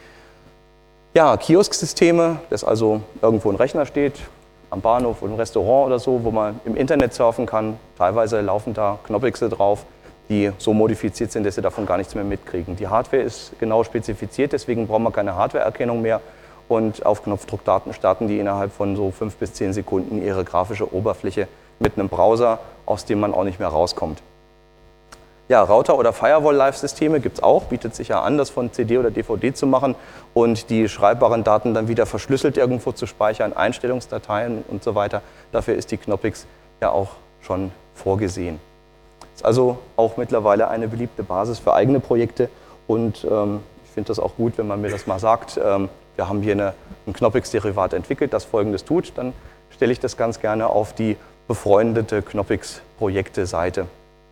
Ja, Kiosksysteme, dass also irgendwo ein Rechner steht, am Bahnhof oder im Restaurant oder so, wo man im Internet surfen kann. Teilweise laufen da Knoppixe drauf, die so modifiziert sind, dass sie davon gar nichts mehr mitkriegen. Die Hardware ist genau spezifiziert, deswegen braucht man keine Hardwareerkennung mehr. Und auf Knopfdruckdaten starten die innerhalb von so fünf bis zehn Sekunden ihre grafische Oberfläche mit einem Browser, aus dem man auch nicht mehr rauskommt. Ja, Router- oder Firewall-Live-Systeme gibt es auch, bietet sich ja an, das von C D oder D V D zu machen und die schreibbaren Daten dann wieder verschlüsselt irgendwo zu speichern, Einstellungsdateien und so weiter. Dafür ist die Knoppix ja auch schon vorgesehen. Ist also auch mittlerweile eine beliebte Basis für eigene Projekte und ähm, ich finde das auch gut, wenn man mir das mal sagt. Ähm, Wir haben hier eine, ein Knoppix-Derivat entwickelt, das Folgendes tut. Dann stelle ich das ganz gerne auf die befreundete Knoppix-Projekte-Seite.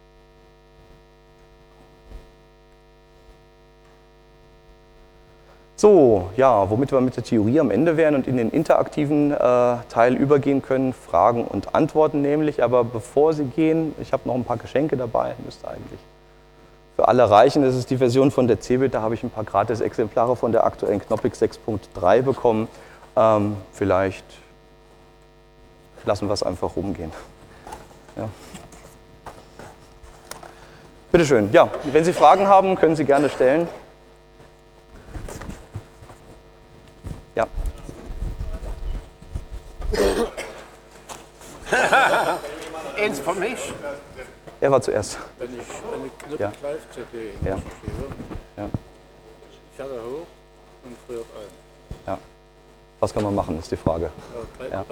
So, ja, womit wir mit der Theorie am Ende wären und in den interaktiven äh, Teil übergehen können, Fragen und Antworten nämlich. Aber bevor Sie gehen, ich habe noch ein paar Geschenke dabei, müsste eigentlich für alle reichen. Das ist die Version von der CeBIT, da habe ich ein paar Gratis-Exemplare von der aktuellen Knoppix sechs Punkt drei bekommen. Ähm, vielleicht lassen wir es einfach rumgehen. Ja. Bitte schön. Ja, wenn Sie Fragen haben, können Sie gerne stellen. Ja. Eins von mich. Er war zuerst. Wenn ich eine Knoppix Ja. Live-C D Ja. schreibe, Ja. fährt er hoch und friert ein. Ja. Was kann man machen, ist die Frage. Ja, bei, Ja. bei,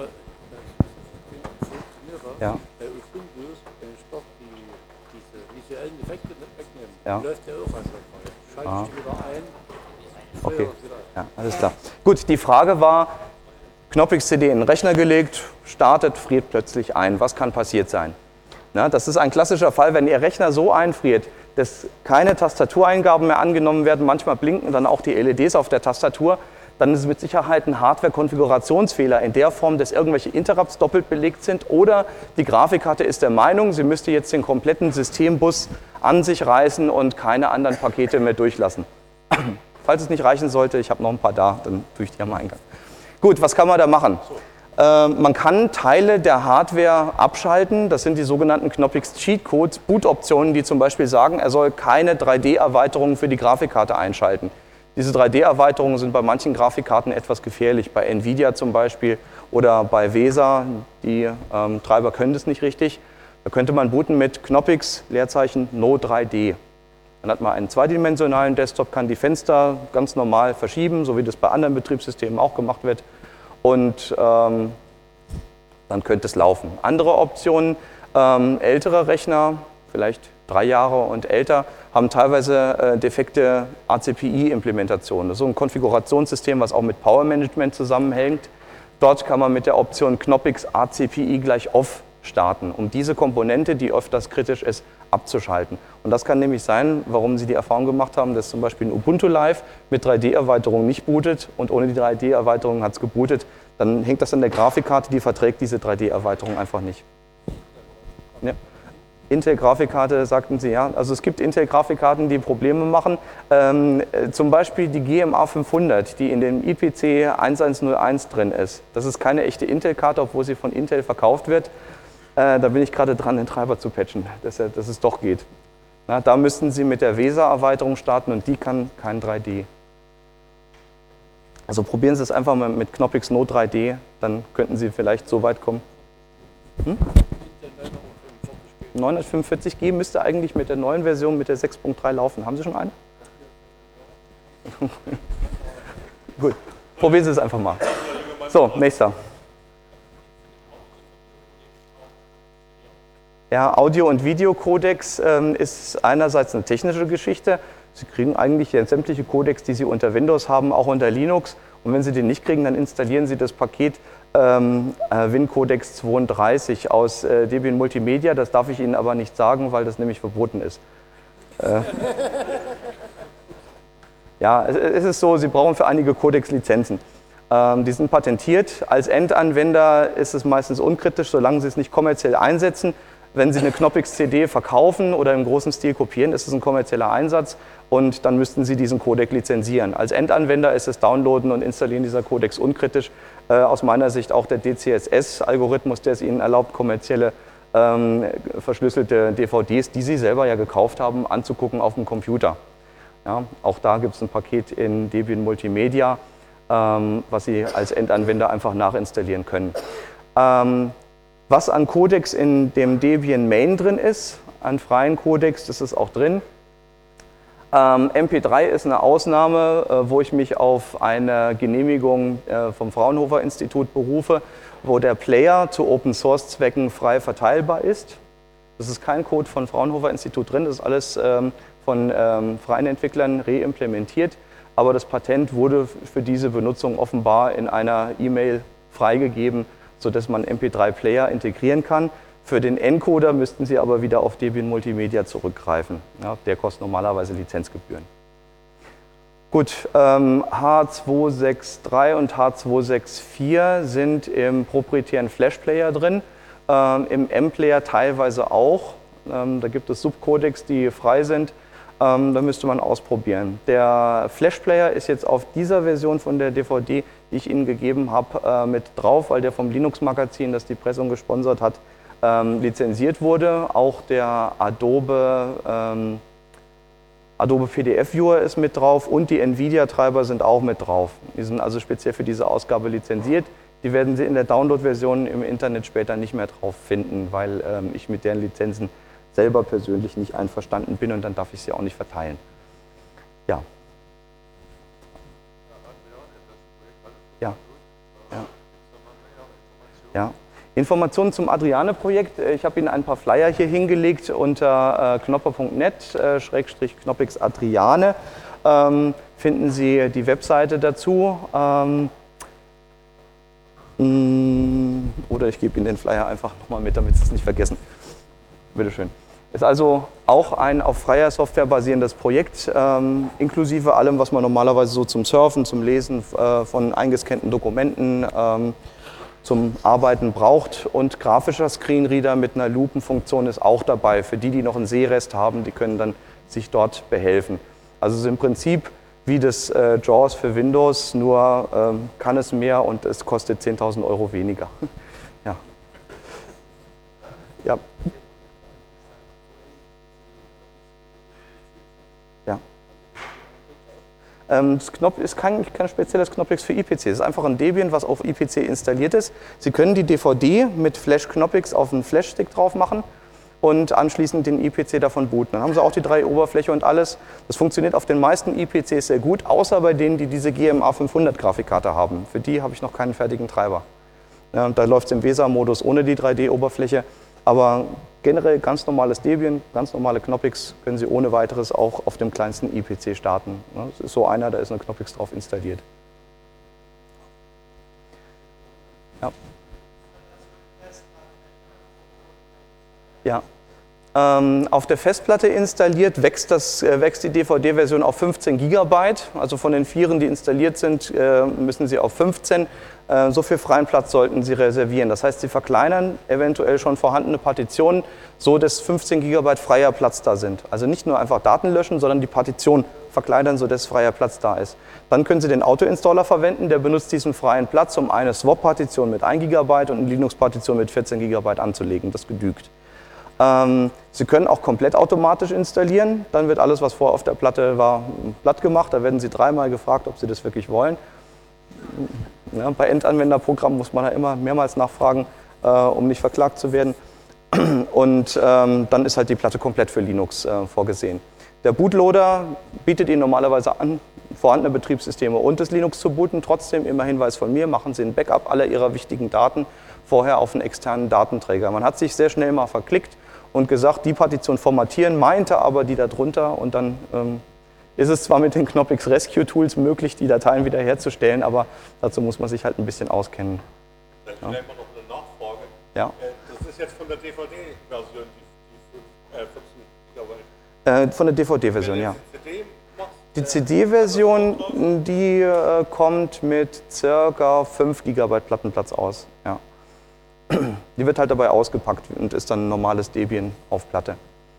funktioniert Ja. Bei Ubuntu, wenn ich doch die, diese visuellen Effekte nicht wegnehme, Ja. läuft der auch einwandfrei. Schalte Ah. ich die wieder ein, Okay. friert es wieder ein. Ja, alles klar. Gut, die Frage war, Knoppix-C D in den Rechner gelegt, startet, friert plötzlich ein. Was kann passiert sein? Na, das ist ein klassischer Fall, wenn Ihr Rechner so einfriert, dass keine Tastatureingaben mehr angenommen werden, manchmal blinken dann auch die L E Ds auf der Tastatur, dann ist es mit Sicherheit ein Hardware-Konfigurationsfehler in der Form, dass irgendwelche Interrupts doppelt belegt sind oder die Grafikkarte ist der Meinung, sie müsste jetzt den kompletten Systembus an sich reißen und keine anderen Pakete mehr durchlassen. Falls es nicht reichen sollte, ich habe noch ein paar da, dann tue ich die am Eingang. Gut, was kann man da machen? Äh, man kann Teile der Hardware abschalten, das sind die sogenannten Knoppix Cheatcodes, Boot-Optionen, die zum Beispiel sagen, er soll keine drei D-Erweiterungen für die Grafikkarte einschalten. Diese drei D-Erweiterungen sind bei manchen Grafikkarten etwas gefährlich, bei Nvidia zum Beispiel oder bei VESA, die ähm, Treiber können das nicht richtig. Da könnte man booten mit Knoppix, Leerzeichen No drei D. Dann hat man einen zweidimensionalen Desktop, kann die Fenster ganz normal verschieben, so wie das bei anderen Betriebssystemen auch gemacht wird. Und ähm, dann könnte es laufen. Andere Optionen, ähm, ältere Rechner, vielleicht drei Jahre und älter, haben teilweise äh, defekte A C P I-Implementationen. Das ist so ein Konfigurationssystem, was auch mit Power Management zusammenhängt. Dort kann man mit der Option Knoppix A C P I gleich Off starten, um diese Komponente, die öfters kritisch ist, abzuschalten. Und das kann nämlich sein, warum Sie die Erfahrung gemacht haben, dass zum Beispiel ein Ubuntu Live mit drei D-Erweiterung nicht bootet und ohne die drei D-Erweiterung hat es gebootet. Dann hängt das an der Grafikkarte, die verträgt diese drei D-Erweiterung einfach nicht. Ja. Intel-Grafikkarte, sagten Sie, ja. Also es gibt Intel-Grafikkarten, die Probleme machen. Ähm, äh, zum Beispiel die G M A fünfhundert, die in dem I P C eins eins null eins drin ist. Das ist keine echte Intel-Karte, obwohl sie von Intel verkauft wird. Äh, da bin ich gerade dran, den Treiber zu patchen, dass, er, dass es doch geht. Na, da müssten Sie mit der VESA-Erweiterung starten und die kann kein drei D. Also probieren Sie es einfach mal mit Knoppix No drei D, dann könnten Sie vielleicht so weit kommen. Hm? neunhundertfünfundvierzig G müsste eigentlich mit der neuen Version, mit der sechs Punkt drei laufen. Haben Sie schon eine? Gut, probieren Sie es einfach mal. So, nächster. Ja, Audio- und Videocodex ähm, ist einerseits eine technische Geschichte. Sie kriegen eigentlich sämtliche Codecs, die Sie unter Windows haben, auch unter Linux. Und wenn Sie den nicht kriegen, dann installieren Sie das Paket ähm, äh, WinCodex zweiunddreißig aus äh, Debian Multimedia. Das darf ich Ihnen aber nicht sagen, weil das nämlich verboten ist. Äh, ja, es, es ist so, Sie brauchen für einige Codecs Lizenzen. Ähm, die sind patentiert. Als Endanwender ist es meistens unkritisch, solange Sie es nicht kommerziell einsetzen. Wenn Sie eine Knoppix-C D verkaufen oder im großen Stil kopieren, ist es ein kommerzieller Einsatz und dann müssten Sie diesen Codec lizenzieren. Als Endanwender ist das Downloaden und Installieren dieser Codecs unkritisch. Äh, aus meiner Sicht auch der D C S S-Algorithmus, der es Ihnen erlaubt, kommerzielle ähm, verschlüsselte D V Ds, die Sie selber ja gekauft haben, anzugucken auf dem Computer. Ja, auch da gibt es ein Paket in Debian Multimedia, ähm, was Sie als Endanwender einfach nachinstallieren können. Ähm, Was an Codecs in dem Debian Main drin ist, an freien Codecs, das ist auch drin. Ähm, M P drei ist eine Ausnahme, äh, wo ich mich auf eine Genehmigung äh, vom Fraunhofer Institut berufe, wo der Player zu Open-Source-Zwecken frei verteilbar ist. Das ist kein Code von Fraunhofer Institut drin, das ist alles ähm, von ähm, freien Entwicklern reimplementiert, aber das Patent wurde für diese Benutzung offenbar in einer E-Mail freigegeben, sodass man M P drei Player integrieren kann. Für den Encoder müssten Sie aber wieder auf Debian Multimedia zurückgreifen. Ja, der kostet normalerweise Lizenzgebühren. Gut, ähm, H zweihundertdreiundsechzig und H zweihundertvierundsechzig sind im proprietären Flash-Player drin, ähm, im M-Player teilweise auch. Ähm, da gibt es Subcodecs, die frei sind. Ähm, da müsste man ausprobieren. Der Flash-Player ist jetzt auf dieser Version von der D V D, die ich Ihnen gegeben habe, äh, mit drauf, weil der vom Linux-Magazin, das die Pressung gesponsert hat, ähm, lizenziert wurde. Auch der Adobe, ähm, Adobe P D F Viewer ist mit drauf und die NVIDIA-Treiber sind auch mit drauf. Die sind also speziell für diese Ausgabe lizenziert. Die werden Sie in der Download-Version im Internet später nicht mehr drauf finden, weil ähm, ich mit deren Lizenzen selber persönlich nicht einverstanden bin und dann darf ich sie auch nicht verteilen. Ja. Ja. Ja. Ja. Informationen zum Adriane-Projekt. Ich habe Ihnen ein paar Flyer hier hingelegt unter äh, knopper punkt net äh, Schrägstrich knoppix Adriane. Ähm, finden Sie die Webseite dazu. Ähm, mh, oder ich gebe Ihnen den Flyer einfach nochmal mit, damit Sie es nicht vergessen. Bitte schön. Ist also auch ein auf freier Software basierendes Projekt, ähm, inklusive allem, was man normalerweise so zum Surfen, zum Lesen äh, von eingescannten Dokumenten, ähm, zum Arbeiten braucht. Und grafischer Screenreader mit einer Lupenfunktion ist auch dabei. Für die, die noch einen Sehrest haben, die können dann sich dort behelfen. Also es ist im Prinzip wie das äh, JAWS für Windows, nur ähm, kann es mehr und es kostet zehntausend Euro weniger. Ja. Ja. Ja. Ähm, das Knopf ist kein, kein spezielles Knoppix für I P C. Es ist einfach ein Debian, was auf I P C installiert ist. Sie können die D V D mit Flash Knoppix auf einen Flash-Stick drauf machen und anschließend den I P C davon booten. Dann haben Sie auch die drei Oberfläche und alles. Das funktioniert auf den meisten I P Cs sehr gut, außer bei denen, die diese G M A fünfhundert Grafikkarte haben. Für die habe ich noch keinen fertigen Treiber. Ja, da läuft es im VESA-Modus ohne die drei D-Oberfläche. Aber generell ganz normales Debian, ganz normale Knoppix können Sie ohne weiteres auch auf dem kleinsten I P C starten. Das ist so einer, da ist eine Knoppix drauf installiert. Ja. Ja. Ähm, auf der Festplatte installiert wächst, das, äh, wächst die D V D-Version auf fünfzehn Gigabyte. Also von den Vieren, die installiert sind, äh, müssen Sie auf fünfzehn. Äh, so viel freien Platz sollten Sie reservieren. Das heißt, Sie verkleinern eventuell schon vorhandene Partitionen, so dass fünfzehn Gigabyte freier Platz da sind. Also nicht nur einfach Daten löschen, sondern die Partition verkleinern, sodass freier Platz da ist. Dann können Sie den Auto-Installer verwenden, der benutzt diesen freien Platz, um eine Swap-Partition mit ein Gigabyte und eine Linux-Partition mit vierzehn Gigabyte anzulegen. Das genügt. Ähm, Sie können auch komplett automatisch installieren. Dann wird alles, was vorher auf der Platte war, platt gemacht. Da werden Sie dreimal gefragt, ob Sie das wirklich wollen. Ja, bei Endanwenderprogrammen muss man da immer mehrmals nachfragen, äh, um nicht verklagt zu werden. Und ähm, dann ist halt die Platte komplett für Linux äh, vorgesehen. Der Bootloader bietet Ihnen normalerweise an, vorhandene Betriebssysteme und das Linux zu booten. Trotzdem, immer Hinweis von mir, machen Sie ein Backup aller Ihrer wichtigen Daten vorher auf einen externen Datenträger. Man hat sich sehr schnell mal verklickt und gesagt, die Partition formatieren, meinte aber die da drunter und dann ähm, ist es zwar mit den Knoppix Rescue Tools möglich, die Dateien wiederherzustellen, aber dazu muss man sich halt ein bisschen auskennen. Vielleicht ja. Mal noch eine Nachfrage. Ja. Das ist jetzt von der D V D-Version, die, die fünfzehn Gigabyte. Äh, von der D V D-Version, ja. Die C D-Version, die äh, kommt mit ca. fünf Gigabyte Plattenplatz aus. Ja. Die wird halt dabei ausgepackt und ist dann ein normales Debian auf Platte.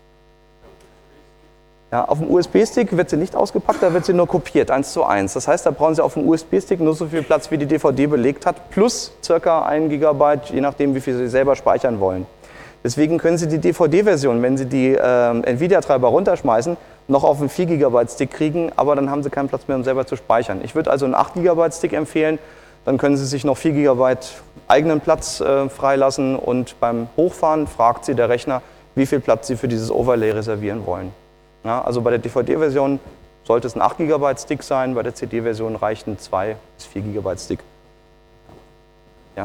Ja, auf dem U S B-Stick wird sie nicht ausgepackt, da wird sie nur kopiert, eins zu eins. Das heißt, da brauchen Sie auf dem U S B-Stick nur so viel Platz, wie die D V D belegt hat, plus ca. ein Gigabyte, je nachdem, wie viel Sie selber speichern wollen. Deswegen können Sie die D V D-Version, wenn Sie die äh, NVIDIA-Treiber runterschmeißen, noch auf einen vier Gigabyte Stick kriegen, aber dann haben Sie keinen Platz mehr, um selber zu speichern. Ich würde also einen acht Gigabyte Stick empfehlen, dann können Sie sich noch vier Gigabyte eigenen Platz äh, freilassen und beim Hochfahren fragt Sie der Rechner, wie viel Platz Sie für dieses Overlay reservieren wollen. Ja, also bei der D V D-Version sollte es ein acht Gigabyte Stick sein, bei der C D-Version reicht ein zwei bis vier Gigabyte Stick. Ja.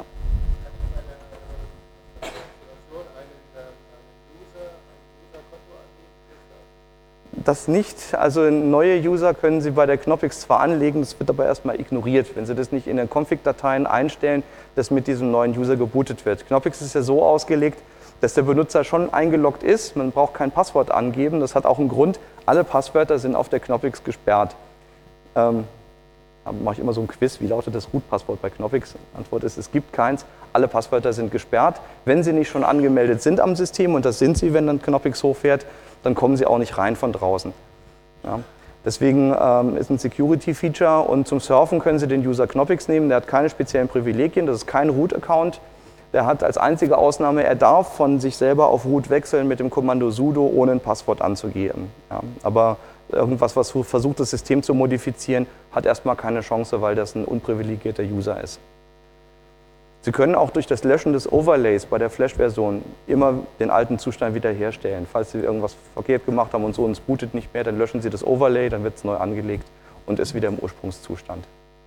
das nicht. Also neue User können Sie bei der Knoppix zwar anlegen, das wird aber erstmal ignoriert, wenn Sie das nicht in den Config-Dateien einstellen, dass mit diesem neuen User gebootet wird. Knoppix ist ja so ausgelegt, dass der Benutzer schon eingeloggt ist, man braucht kein Passwort angeben, das hat auch einen Grund, alle Passwörter sind auf der Knoppix gesperrt. Ähm, da mache ich immer so ein Quiz, wie lautet das Root-Passwort bei Knoppix? Antwort ist, es gibt keins, alle Passwörter sind gesperrt. Wenn Sie nicht schon angemeldet sind am System, und das sind Sie, wenn dann Knoppix hochfährt, dann kommen Sie auch nicht rein von draußen. Ja. Deswegen ähm, ist ein Security-Feature und zum Surfen können Sie den User Knoppix nehmen, der hat keine speziellen Privilegien, das ist kein Root-Account. Der hat als einzige Ausnahme, er darf von sich selber auf Root wechseln mit dem Kommando sudo, ohne ein Passwort anzugeben. Ja. Aber irgendwas, was versucht, das System zu modifizieren, hat erstmal keine Chance, weil das ein unprivilegierter User ist. Sie können auch durch das Löschen des Overlays bei der Flash-Version immer den alten Zustand wiederherstellen. Falls Sie irgendwas verkehrt gemacht haben und so und es bootet nicht mehr, dann löschen Sie das Overlay, dann wird es neu angelegt und ist wieder im Ursprungszustand.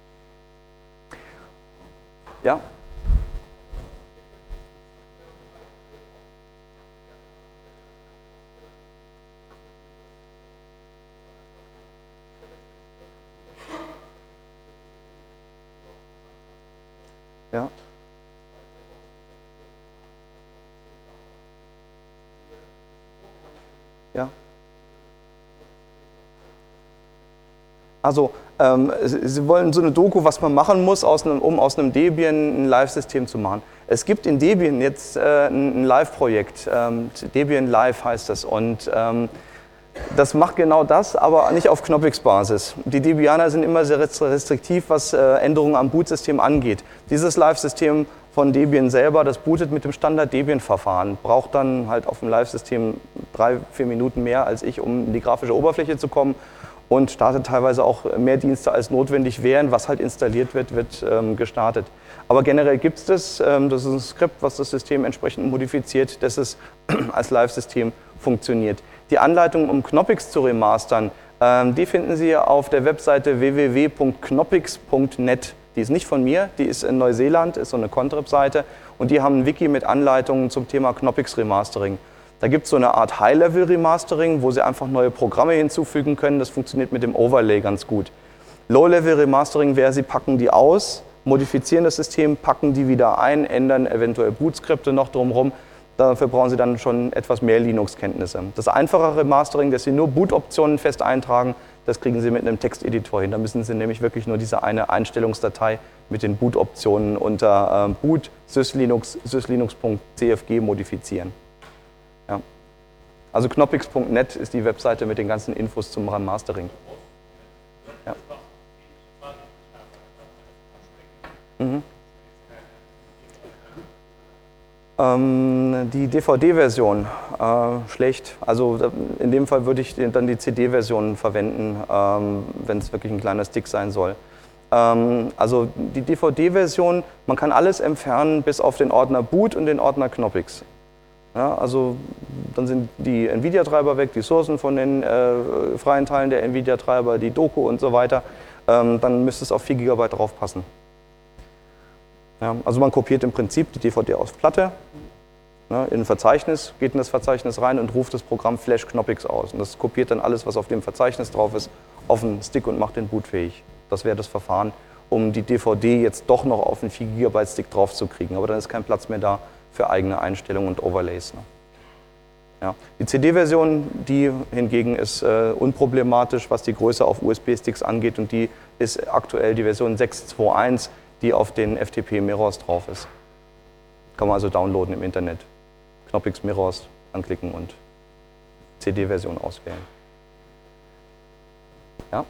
Ja? Ja. Ja. Also, ähm, Sie wollen so eine Doku, was man machen muss, aus einem, um aus einem Debian ein Live-System zu machen. Es gibt in Debian jetzt äh, ein Live-Projekt, ähm, Debian Live heißt das, und ähm, das macht genau das, aber nicht auf Knoppix-Basis. Die Debianer sind immer sehr restriktiv, was äh, Änderungen am Bootsystem angeht. Dieses Live-System von Debian selber, das bootet mit dem Standard-Debian-Verfahren, braucht dann halt auf dem Live-System drei, vier Minuten mehr als ich, um in die grafische Oberfläche zu kommen und startet teilweise auch mehr Dienste als notwendig wären. Was halt installiert wird, wird ähm, gestartet. Aber generell gibt es das, ähm, das ist ein Skript, was das System entsprechend modifiziert, dass es als Live-System funktioniert. Die Anleitung, um Knoppix zu remastern, ähm, die finden Sie auf der Webseite w w w punkt knoppix punkt net. Die ist nicht von mir, die ist in Neuseeland, ist so eine Contrib-Seite und die haben ein Wiki mit Anleitungen zum Thema Knoppix-Remastering. Da gibt es so eine Art High-Level-Remastering, wo Sie einfach neue Programme hinzufügen können. Das funktioniert mit dem Overlay ganz gut. Low-Level-Remastering wäre, Sie packen die aus, modifizieren das System, packen die wieder ein, ändern eventuell Bootskripte noch drumherum. Dafür brauchen Sie dann schon etwas mehr Linux-Kenntnisse. Das einfache Remastering, dass Sie nur Boot-Optionen fest eintragen, das kriegen Sie mit einem Texteditor hin. Da müssen Sie nämlich wirklich nur diese eine Einstellungsdatei mit den Boot-Optionen unter äh, boot syslinux syslinux.cfg modifizieren. Ja. Also knoppix punkt net ist die Webseite mit den ganzen Infos zum Remastering. Ja. Mhm. Ähm, die D V D-Version, äh, schlecht. Also in dem Fall würde ich dann die C D-Version verwenden, ähm, wenn es wirklich ein kleiner Stick sein soll. Ähm, also die D V D-Version, man kann alles entfernen bis auf den Ordner Boot und den Ordner Knoppix. Ja, also dann sind die NVIDIA-Treiber weg, die Sourcen von den äh, freien Teilen der NVIDIA-Treiber, die Doku und so weiter. Ähm, dann müsste es auf vier Gigabyte drauf passen. Ja, also man kopiert im Prinzip die D V D aus Platte, ne, in ein Verzeichnis, geht in das Verzeichnis rein und ruft das Programm Flash Knoppix aus. Und das kopiert dann alles, was auf dem Verzeichnis drauf ist, auf einen Stick und macht den bootfähig. Das wäre das Verfahren, um die D V D jetzt doch noch auf einen vier Gigabyte Stick drauf zu kriegen. Aber dann ist kein Platz mehr da für eigene Einstellungen und Overlays. Ne. Ja. Die C D-Version, die hingegen ist äh, unproblematisch, was die Größe auf U S B-Sticks angeht, und die ist aktuell die Version sechs Punkt zwei Punkt eins, die auf den F T P Mirrors drauf ist. Kann man also downloaden im Internet. Knoppix Mirrors anklicken und C D-Version auswählen. Ja?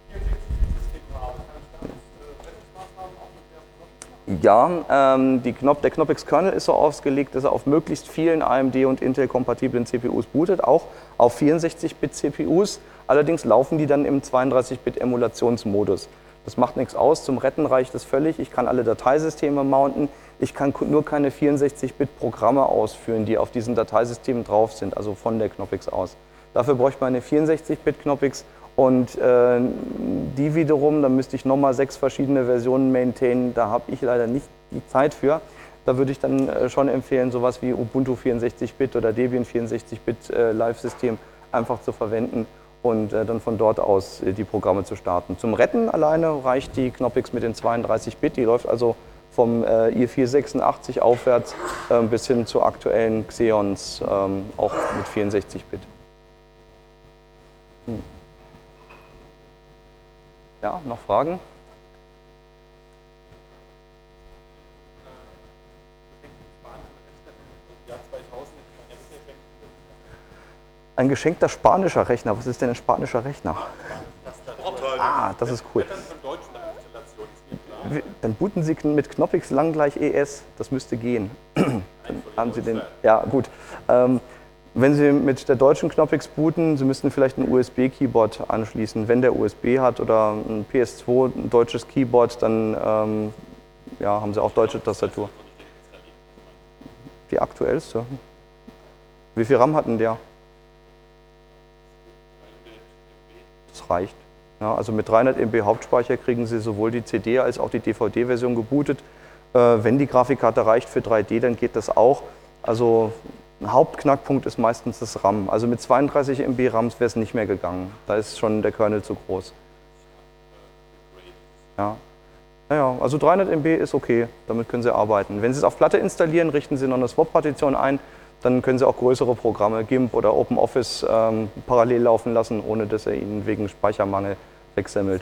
Ja, ähm, die Knop der Knoppix-Kernel ist so ausgelegt, dass er auf möglichst vielen A M D- und Intel-kompatiblen C P Us bootet, auch auf vierundsechzig Bit C P Us. Allerdings laufen die dann im zweiunddreißig Bit Emulationsmodus. Das macht nichts aus, zum Retten reicht es völlig. Ich kann alle Dateisysteme mounten, ich kann nur keine vierundsechzig Bit Programme ausführen, die auf diesen Dateisystemen drauf sind, also von der Knoppix aus. Dafür bräuchte man eine vierundsechzig Bit Knoppix und äh, die wiederum, da müsste ich nochmal sechs verschiedene Versionen maintainen, da habe ich leider nicht die Zeit für. Da würde ich dann äh, schon empfehlen, sowas wie Ubuntu vierundsechzig Bit oder Debian vierundsechzig Bit äh, Live-System einfach zu verwenden, und äh, dann von dort aus äh, die Programme zu starten. Zum Retten alleine reicht die Knoppix mit den zweiunddreißig Bit, die läuft also vom äh, I vier sechsundachtzig aufwärts äh, bis hin zu aktuellen Xeons, ähm, auch mit vierundsechzig Bit. Hm. Ja, noch Fragen? Ein geschenkter spanischer Rechner. Was ist denn ein spanischer Rechner? Ah, das ist cool. Dann booten Sie mit Knoppix lang gleich E S. Das müsste gehen. Dann haben Sie den. Ja, gut. Ähm, wenn Sie mit der deutschen Knoppix booten, Sie müssten vielleicht ein U S B-Keyboard anschließen. Wenn der U S B hat oder ein P S zwei, ein deutsches Keyboard, dann ähm, ja, haben Sie auch deutsche Tastatur. Die aktuellste. Wie viel RAM hat denn der? Das reicht. Ja, also mit dreihundert Megabyte Hauptspeicher kriegen Sie sowohl die C D als auch die D V D-Version gebootet. Äh, wenn die Grafikkarte reicht für drei D, dann geht das auch. Also ein Hauptknackpunkt ist meistens das RAM. Also mit zweiunddreißig Megabyte RAMs wäre es nicht mehr gegangen. Da ist schon der Kernel zu groß. Ja. Naja, also dreihundert Megabyte ist okay, damit können Sie arbeiten. Wenn Sie es auf Platte installieren, richten Sie noch eine Swap-Partition ein. Dann können Sie auch größere Programme, GIMP oder OpenOffice, ähm, parallel laufen lassen, ohne dass er Ihnen wegen Speichermangel wegsemmelt.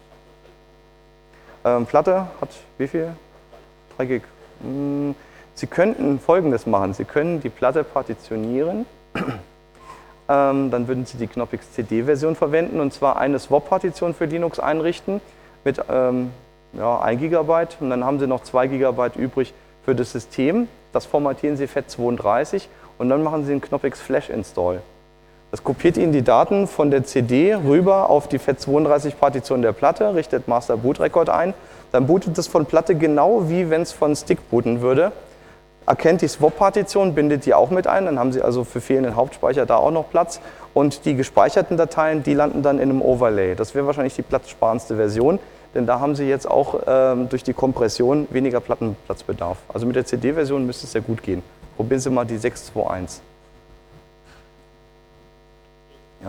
Ähm, Platte hat wie viel? drei Gig. Hm, Sie könnten Folgendes machen. Sie können die Platte partitionieren. ähm, dann würden Sie die Knoppix C D-Version verwenden, und zwar eine Swap-Partition für Linux einrichten mit ähm, ja, ein Gigabyte. Und dann haben Sie noch zwei Gigabyte übrig für das System. Das formatieren Sie FAT zweiunddreißig und dann machen Sie einen Knoppix Flash Install. Das kopiert Ihnen die Daten von der C D rüber auf die FAT zweiunddreißig Partition der Platte, richtet Master Boot Record ein, dann bootet es von Platte genau wie wenn es von Stick booten würde, erkennt die Swap-Partition, bindet die auch mit ein, dann haben Sie also für fehlenden Hauptspeicher da auch noch Platz, und die gespeicherten Dateien, die landen dann in einem Overlay. Das wäre wahrscheinlich die platzsparendste Version, denn da haben Sie jetzt auch ähm, durch die Kompression weniger Plattenplatzbedarf. Also mit der C D-Version müsste es ja gut gehen. Probieren Sie mal die sechs zwei eins. Ja.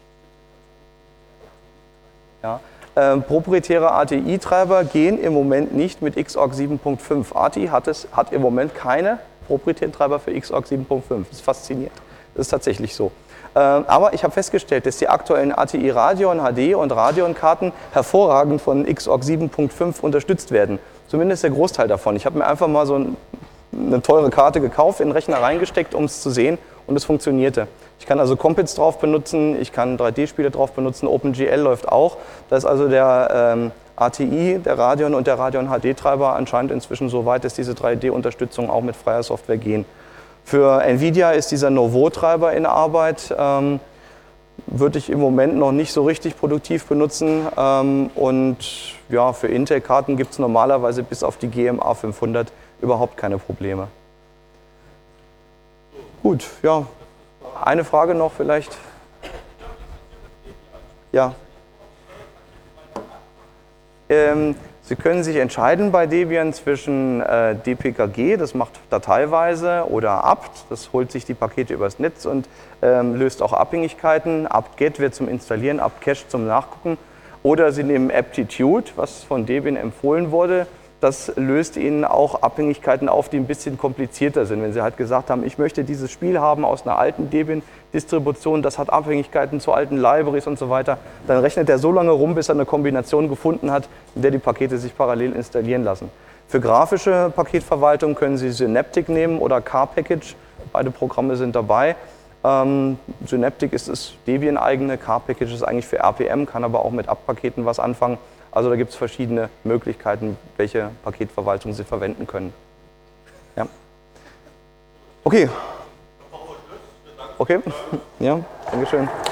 Ja. Ähm, proprietäre A T I-Treiber gehen im Moment nicht mit X O R G sieben Punkt fünf. A T I hat, es, hat im Moment keine proprietären Treiber für X O R G sieben Punkt fünf. Das ist faszinierend. Das ist tatsächlich so. Aber ich habe festgestellt, dass die aktuellen A T I Radeon H D und Radeon-Karten hervorragend von X O R G sieben Punkt fünf unterstützt werden. Zumindest der Großteil davon. Ich habe mir einfach mal so eine teure Karte gekauft, in den Rechner reingesteckt, um es zu sehen, und es funktionierte. Ich kann also Compiz drauf benutzen, ich kann drei D-Spiele drauf benutzen, OpenGL läuft auch. Da ist also der ähm, A T I, der Radeon und der Radeon H D-Treiber anscheinend inzwischen so weit, dass diese drei D-Unterstützung auch mit freier Software gehen. Für Nvidia ist dieser Nouveau-Treiber in Arbeit, ähm, würde ich im Moment noch nicht so richtig produktiv benutzen, ähm, und ja, für Intel-Karten gibt es normalerweise bis auf die G M A fünfhundert überhaupt keine Probleme. Gut, ja, eine Frage noch vielleicht. Ja. Ähm, Sie können sich entscheiden bei Debian zwischen äh, D P K G, das macht dateiweise, oder apt, das holt sich die Pakete übers Netz und ähm, löst auch Abhängigkeiten. apt-get wird zum Installieren, apt-cache zum Nachgucken. Oder Sie nehmen aptitude, was von Debian empfohlen wurde. Das löst Ihnen auch Abhängigkeiten auf, die ein bisschen komplizierter sind. Wenn Sie halt gesagt haben, ich möchte dieses Spiel haben aus einer alten Debian-Distribution, das hat Abhängigkeiten zu alten Libraries und so weiter, dann rechnet er so lange rum, bis er eine Kombination gefunden hat, in der die Pakete sich parallel installieren lassen. Für grafische Paketverwaltung können Sie Synaptic nehmen oder Car-Package. Beide Programme sind dabei. Ähm, Synaptic ist das Debian-eigene, Car-Package ist eigentlich für R P M, kann aber auch mit apt-Paketen was anfangen. Also da gibt es verschiedene Möglichkeiten, welche Paketverwaltung Sie verwenden können. Ja. Okay. Okay. Ja, danke schön.